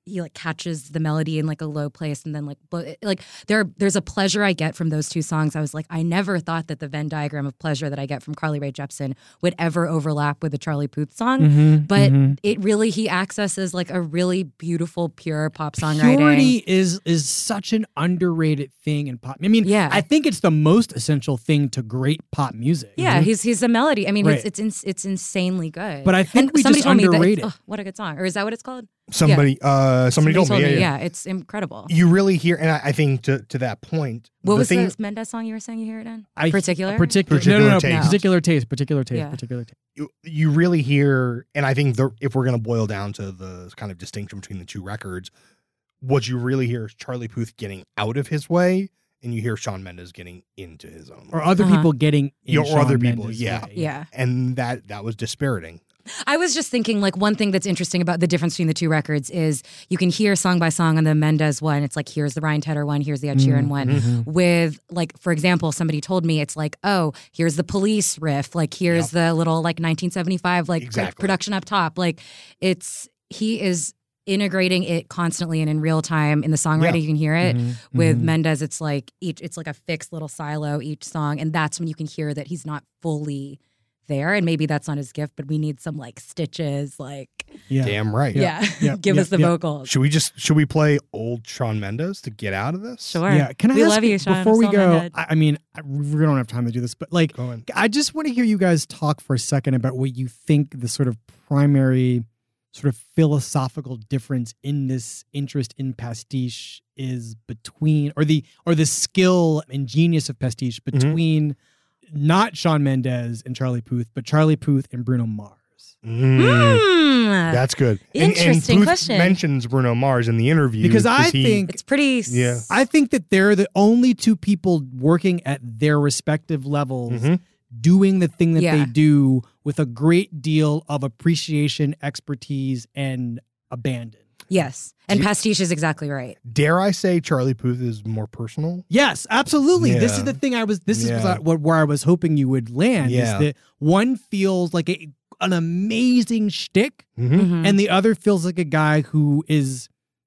Speaker 6: he like catches the melody in like a low place and then like but like there there's a pleasure I get from those two songs. I was like, I never thought that the Venn diagram of pleasure that I get from Carly Rae Jepsen would ever overlap with the Charlie Puth song.
Speaker 5: Mm-hmm,
Speaker 6: but
Speaker 5: mm-hmm.
Speaker 6: it really he accesses like a really beautiful pure pop songwriting.
Speaker 5: Purity is is such an underrated thing in pop. I mean,
Speaker 6: Yeah.
Speaker 5: I think it's the most essential thing to great pop music.
Speaker 6: Yeah, he's he's a melody. I mean,
Speaker 5: Right.
Speaker 6: it's it's ins- it's insanely good.
Speaker 5: But I think
Speaker 6: And
Speaker 5: we
Speaker 6: somebody
Speaker 5: just
Speaker 6: told me that
Speaker 5: underrate
Speaker 6: it's-
Speaker 5: it.
Speaker 6: oh, what a good song, or is that what it's called?
Speaker 2: Somebody, uh, somebody, told, me. Yeah, yeah.
Speaker 6: it's incredible.
Speaker 2: You really hear, and I, I think to to that point,
Speaker 6: What
Speaker 2: the
Speaker 6: was
Speaker 2: thing,
Speaker 6: the Mendez song you were saying you hear it in?
Speaker 5: I,
Speaker 6: Particular?
Speaker 5: particular,
Speaker 2: Particular
Speaker 5: no, no, no,
Speaker 2: taste.
Speaker 5: particular taste, particular taste,
Speaker 6: Yeah.
Speaker 5: particular taste.
Speaker 2: you, you really hear, and I think the, if we're going to boil down to the kind of distinction between the two records, what you really hear is Charlie Puth getting out of his way, and you hear Shawn Mendes getting into his own way.
Speaker 5: Or other
Speaker 6: Uh-huh.
Speaker 5: people getting in
Speaker 2: Yeah, or
Speaker 5: Shawn
Speaker 2: other people,
Speaker 5: Mendes'
Speaker 2: yeah.
Speaker 5: way.
Speaker 6: Yeah.
Speaker 2: And that that was dispiriting.
Speaker 6: I was just thinking, like, one thing that's interesting about the difference between the two records is you can hear song by song on the Mendez one. It's like, here's the Ryan Tedder one, here's the Ed Sheeran one.
Speaker 2: Mm-hmm.
Speaker 6: With, like, for example, somebody told me it's like, oh, here's the Police riff. Like, here's the little, like, nineteen seventy-five, like,
Speaker 2: Exactly.
Speaker 6: production up top. Like, it's, he is integrating it constantly and in real time in the songwriting.
Speaker 2: Yeah.
Speaker 6: You can hear it.
Speaker 5: Mhm,
Speaker 6: With
Speaker 5: mhm.
Speaker 6: Mendez, it's like each, it's like a fixed little silo each song. And that's when you can hear that he's not fully there, and maybe that's not his gift, but we need some like stitches, like
Speaker 5: Yeah.
Speaker 2: Damn right.
Speaker 6: yeah,
Speaker 5: Yeah,
Speaker 6: give
Speaker 5: yeah,
Speaker 6: us the
Speaker 5: yeah.
Speaker 6: vocals.
Speaker 2: Should we just should we play old Shawn Mendes to get out of this?
Speaker 6: Sure.
Speaker 5: Yeah, can I
Speaker 6: we
Speaker 5: ask
Speaker 6: love you, Sean.
Speaker 5: before we
Speaker 6: I'm still in
Speaker 5: go?
Speaker 6: my head.
Speaker 5: I, I mean, I, we don't have time to do this, but like,
Speaker 2: Go ahead.
Speaker 5: I just want to hear you guys talk for a second about what you think the sort of primary, sort of philosophical difference in this interest in pastiche is between, or the or the skill and genius of pastiche
Speaker 2: Mm-hmm.
Speaker 5: between not Shawn Mendes and Charlie Puth, but Charlie Puth and Bruno Mars.
Speaker 2: Mm,
Speaker 6: Hmm.
Speaker 2: that's good. And-
Speaker 6: Interesting
Speaker 2: and Puth
Speaker 6: question.
Speaker 2: mentions Bruno Mars in the interview
Speaker 5: Because I
Speaker 2: he-
Speaker 5: think
Speaker 6: It's pretty.
Speaker 2: Yeah.
Speaker 5: I think that they're the only two people working at their respective levels
Speaker 2: Mhm.
Speaker 5: doing the thing that
Speaker 6: Yeah.
Speaker 5: they do with a great deal of appreciation, expertise, and abandon.
Speaker 6: Yes, and pastiche is exactly right.
Speaker 2: dare I say Charlie Puth is more personal.
Speaker 5: Yes, absolutely. This is
Speaker 2: Yeah.
Speaker 5: the thing I was this
Speaker 2: Yeah.
Speaker 5: is what where I was hoping you would land
Speaker 2: Yeah.
Speaker 5: is that one feels like a, an amazing shtick
Speaker 2: Mm-hmm.
Speaker 6: Mhm.
Speaker 5: and the other feels like a guy who is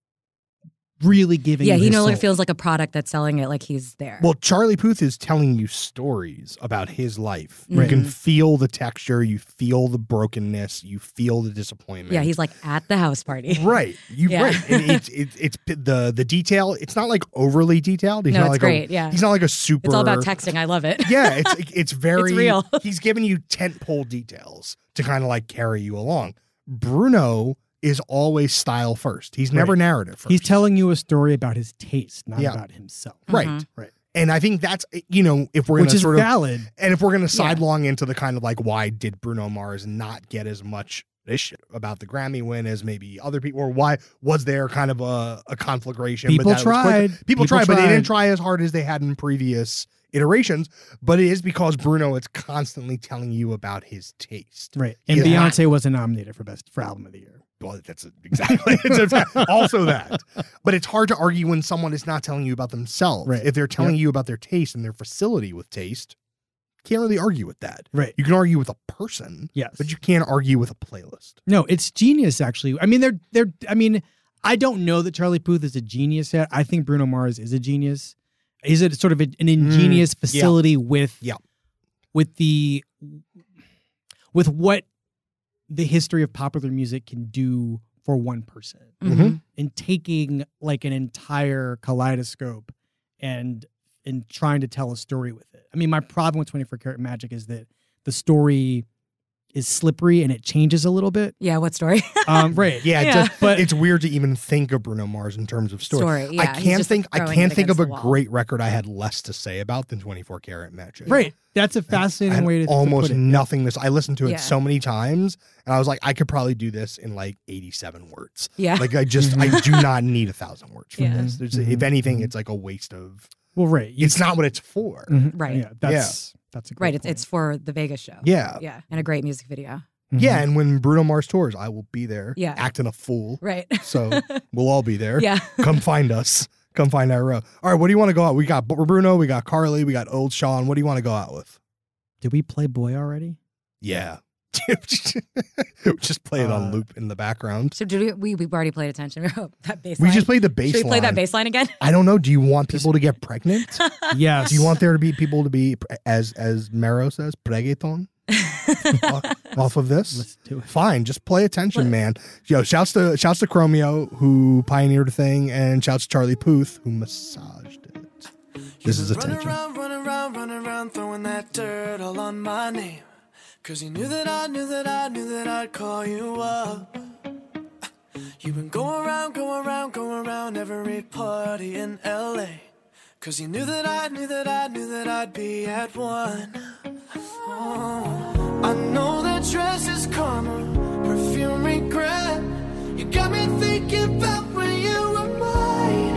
Speaker 5: really giving
Speaker 6: Yeah,
Speaker 5: you
Speaker 6: he
Speaker 5: his
Speaker 6: no longer
Speaker 5: soul.
Speaker 6: feels like a product that's selling it, like he's there.
Speaker 2: Well, Charlie Puth is telling you stories about his life. You
Speaker 6: Right.
Speaker 2: can feel the texture, you feel the brokenness, you feel the disappointment.
Speaker 6: yeah, he's like at the house party.
Speaker 2: right. You
Speaker 6: Yeah.
Speaker 2: right. And it's it's it's the the detail. It's not like overly detailed. He's
Speaker 6: No,
Speaker 2: not
Speaker 6: it's
Speaker 2: like
Speaker 6: great,
Speaker 2: A,
Speaker 6: yeah.
Speaker 2: He's not like a super.
Speaker 6: It's all about texting. I love it.
Speaker 2: Yeah, it's it's very
Speaker 6: It's real.
Speaker 2: He's giving you tentpole details to kind of like carry you along. Bruno is always style first. He's never
Speaker 5: Right.
Speaker 2: narrative first.
Speaker 5: He's telling you a story about his taste, not
Speaker 2: Yeah.
Speaker 5: about himself.
Speaker 2: right.
Speaker 6: Mhm.
Speaker 5: Right.
Speaker 2: And I think that's you know if we're
Speaker 5: Which
Speaker 2: gonna
Speaker 5: is
Speaker 2: sort of
Speaker 5: valid.
Speaker 2: and if we're gonna sidelong into the kind of like why did Bruno Mars not get as much issue about the Grammy win as maybe other people, or why was there kind of a, a conflagration?
Speaker 5: People
Speaker 2: that it was quick?
Speaker 5: tried.
Speaker 2: People,
Speaker 5: People
Speaker 2: tried, but they
Speaker 5: tried.
Speaker 2: didn't try as hard as they had in previous iterations. But it is because Bruno is constantly telling you about his taste.
Speaker 5: Right. And
Speaker 2: Yeah.
Speaker 5: Beyonce wasn't nominated for best for album of the year.
Speaker 2: Well, that's exactly it's a- also that. But it's hard to argue when someone is not telling you about themselves.
Speaker 5: Right.
Speaker 2: If they're telling
Speaker 5: Yep.
Speaker 2: you about their taste and their facility with taste, can't really argue with that.
Speaker 5: Right.
Speaker 2: You can argue with a person,
Speaker 5: Yes.
Speaker 2: but you can't argue with a playlist.
Speaker 5: No, it's genius actually. I mean, they're they're I mean, I don't know that Charlie Puth is a genius yet. I think Bruno Mars is a genius. Is it sort of a, an ingenious facility with
Speaker 2: Yeah.
Speaker 5: with the with what the history of popular music can do for one person,
Speaker 6: Mhm.
Speaker 5: and taking like an entire kaleidoscope and and trying to tell a story with it. I mean, my problem with twenty-four Karat Magic is that the story is slippery and it changes a little bit.
Speaker 6: Yeah, what story?
Speaker 5: Um, right.
Speaker 2: Yeah, it
Speaker 6: Yeah.
Speaker 2: just- but it's weird to even think of Bruno Mars in terms of story.
Speaker 6: Story, yeah,
Speaker 2: I
Speaker 6: he's
Speaker 2: can't
Speaker 6: just,
Speaker 2: think.
Speaker 6: like,
Speaker 2: I
Speaker 6: throwing
Speaker 2: can't
Speaker 6: it
Speaker 2: think of a
Speaker 6: against the wall.
Speaker 2: great record I had less to say about than twenty-four Karat Magic.
Speaker 5: Right. That's a
Speaker 2: I
Speaker 5: fascinating
Speaker 2: had
Speaker 5: way to to
Speaker 2: almost
Speaker 5: put it.
Speaker 2: nothing. This I listened to it
Speaker 6: Yeah.
Speaker 2: so many times, and I was like, I could probably do this in like eighty-seven words.
Speaker 6: Yeah.
Speaker 2: Like I just, I do not need a thousand words for
Speaker 6: Yeah.
Speaker 2: this. There's,
Speaker 5: Mhm.
Speaker 2: If anything,
Speaker 5: Mhm.
Speaker 2: it's like a waste of.
Speaker 5: Well, right. You-
Speaker 2: It's not what it's for.
Speaker 5: Mhm.
Speaker 6: Right.
Speaker 5: Yeah. That's that's a great
Speaker 6: Right. It's
Speaker 5: point.
Speaker 6: it's for the Vegas show.
Speaker 2: Yeah.
Speaker 6: Yeah, and a great music video.
Speaker 5: Mhm.
Speaker 2: Yeah, and when Bruno Mars tours, I will be there.
Speaker 6: Yeah.
Speaker 2: acting a fool.
Speaker 6: Right.
Speaker 2: So we'll all be there.
Speaker 6: Yeah.
Speaker 2: Come find us. Come find our row. All right, what do you want to go out? We got Bruno, we got Carly, we got Old Sean. What do you want to go out with?
Speaker 5: Did we play Boy already?
Speaker 2: Yeah. Just play it on loop in the background.
Speaker 6: So did we, we we've already played attention. that bass
Speaker 2: We
Speaker 6: line.
Speaker 2: just played the bass
Speaker 6: Should we play
Speaker 2: line.
Speaker 6: that bass line again?
Speaker 2: I don't know. Do you want people to get pregnant?
Speaker 5: Yes.
Speaker 2: Do you want there to be people to be, as as Mero says, pregeton? off, off of this?
Speaker 5: Let's do it.
Speaker 2: Fine, just play attention, man. Yo, shouts to shouts to Chromeo, who pioneered the thing, and shouts to Charlie Puth, who massaged it. This is
Speaker 4: Running
Speaker 2: attention.
Speaker 4: around, running around, running around, throwing that dirt all on my name. Cause you knew that I knew that I knew that I'd call you up. You've been going around, going around, going around every party in L A. Cause you knew that I knew that I knew that I'd be at one. Oh, I know that dress is karma, perfume regret. You got me thinking about when you were mine.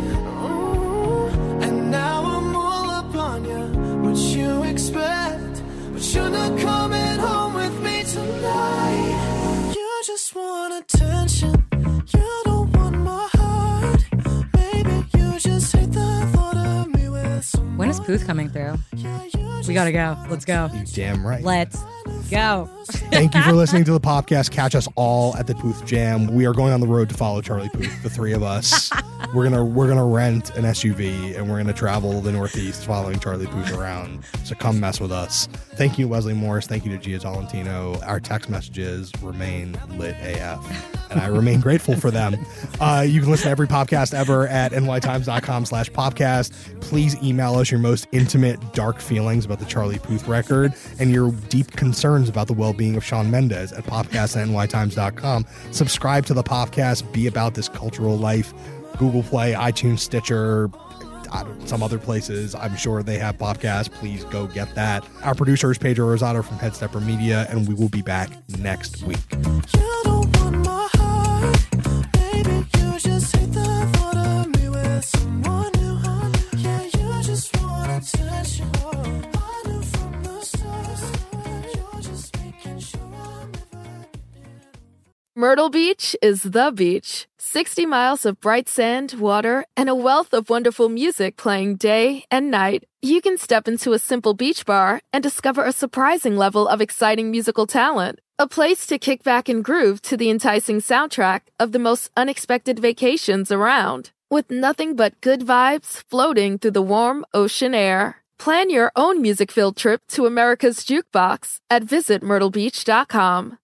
Speaker 4: Oh, and now I'm all up on you. What you expect? But you're not coming home with me tonight. You just want attention. You don't want my heart. Maybe you just hate the thought of me with someone.
Speaker 6: When is Puth coming through? We gotta go. Let's go.
Speaker 2: You damn right.
Speaker 6: Let's go.
Speaker 2: Thank you for listening to the podcast. Catch us all at the Puth Jam. We are going on the road to follow Charlie Puth, the three of us. We're gonna we're gonna rent an S U V and we're gonna travel the Northeast following Charlie Puth around. So come mess with us. Thank you, Wesley Morris. Thank you to Gia Tolentino. Our text messages remain lit A F, and I remain grateful for them. Uh, you can listen to every podcast ever at nytimes.com slash podcast. Please email us your most intimate, dark feelings about the Charlie Puth record and your deep concerns about the well-being of Shawn Mendes at podcast at nytimes dot com. Subscribe to the podcast. Be about this cultural life. Google Play, iTunes, Stitcher, I don't, some other places. I'm sure they have podcasts. Please go get that. Our producer is Pedro Rosado from Headstepper Media, and we will be back next week.
Speaker 4: You don't want my heart. Maybe you just hate the thought of me with someone new. Yeah, you just want attention. I knew from the start. You're just making sure I'm never.
Speaker 11: Myrtle Beach is the beach. sixty miles of bright sand, water, and a wealth of wonderful music playing day and night. You can step into a simple beach bar and discover a surprising level of exciting musical talent. A place to kick back and groove to the enticing soundtrack of the most unexpected vacations around. With nothing but good vibes floating through the warm ocean air. Plan your own music-filled trip to America's Jukebox at visit myrtle beach dot com.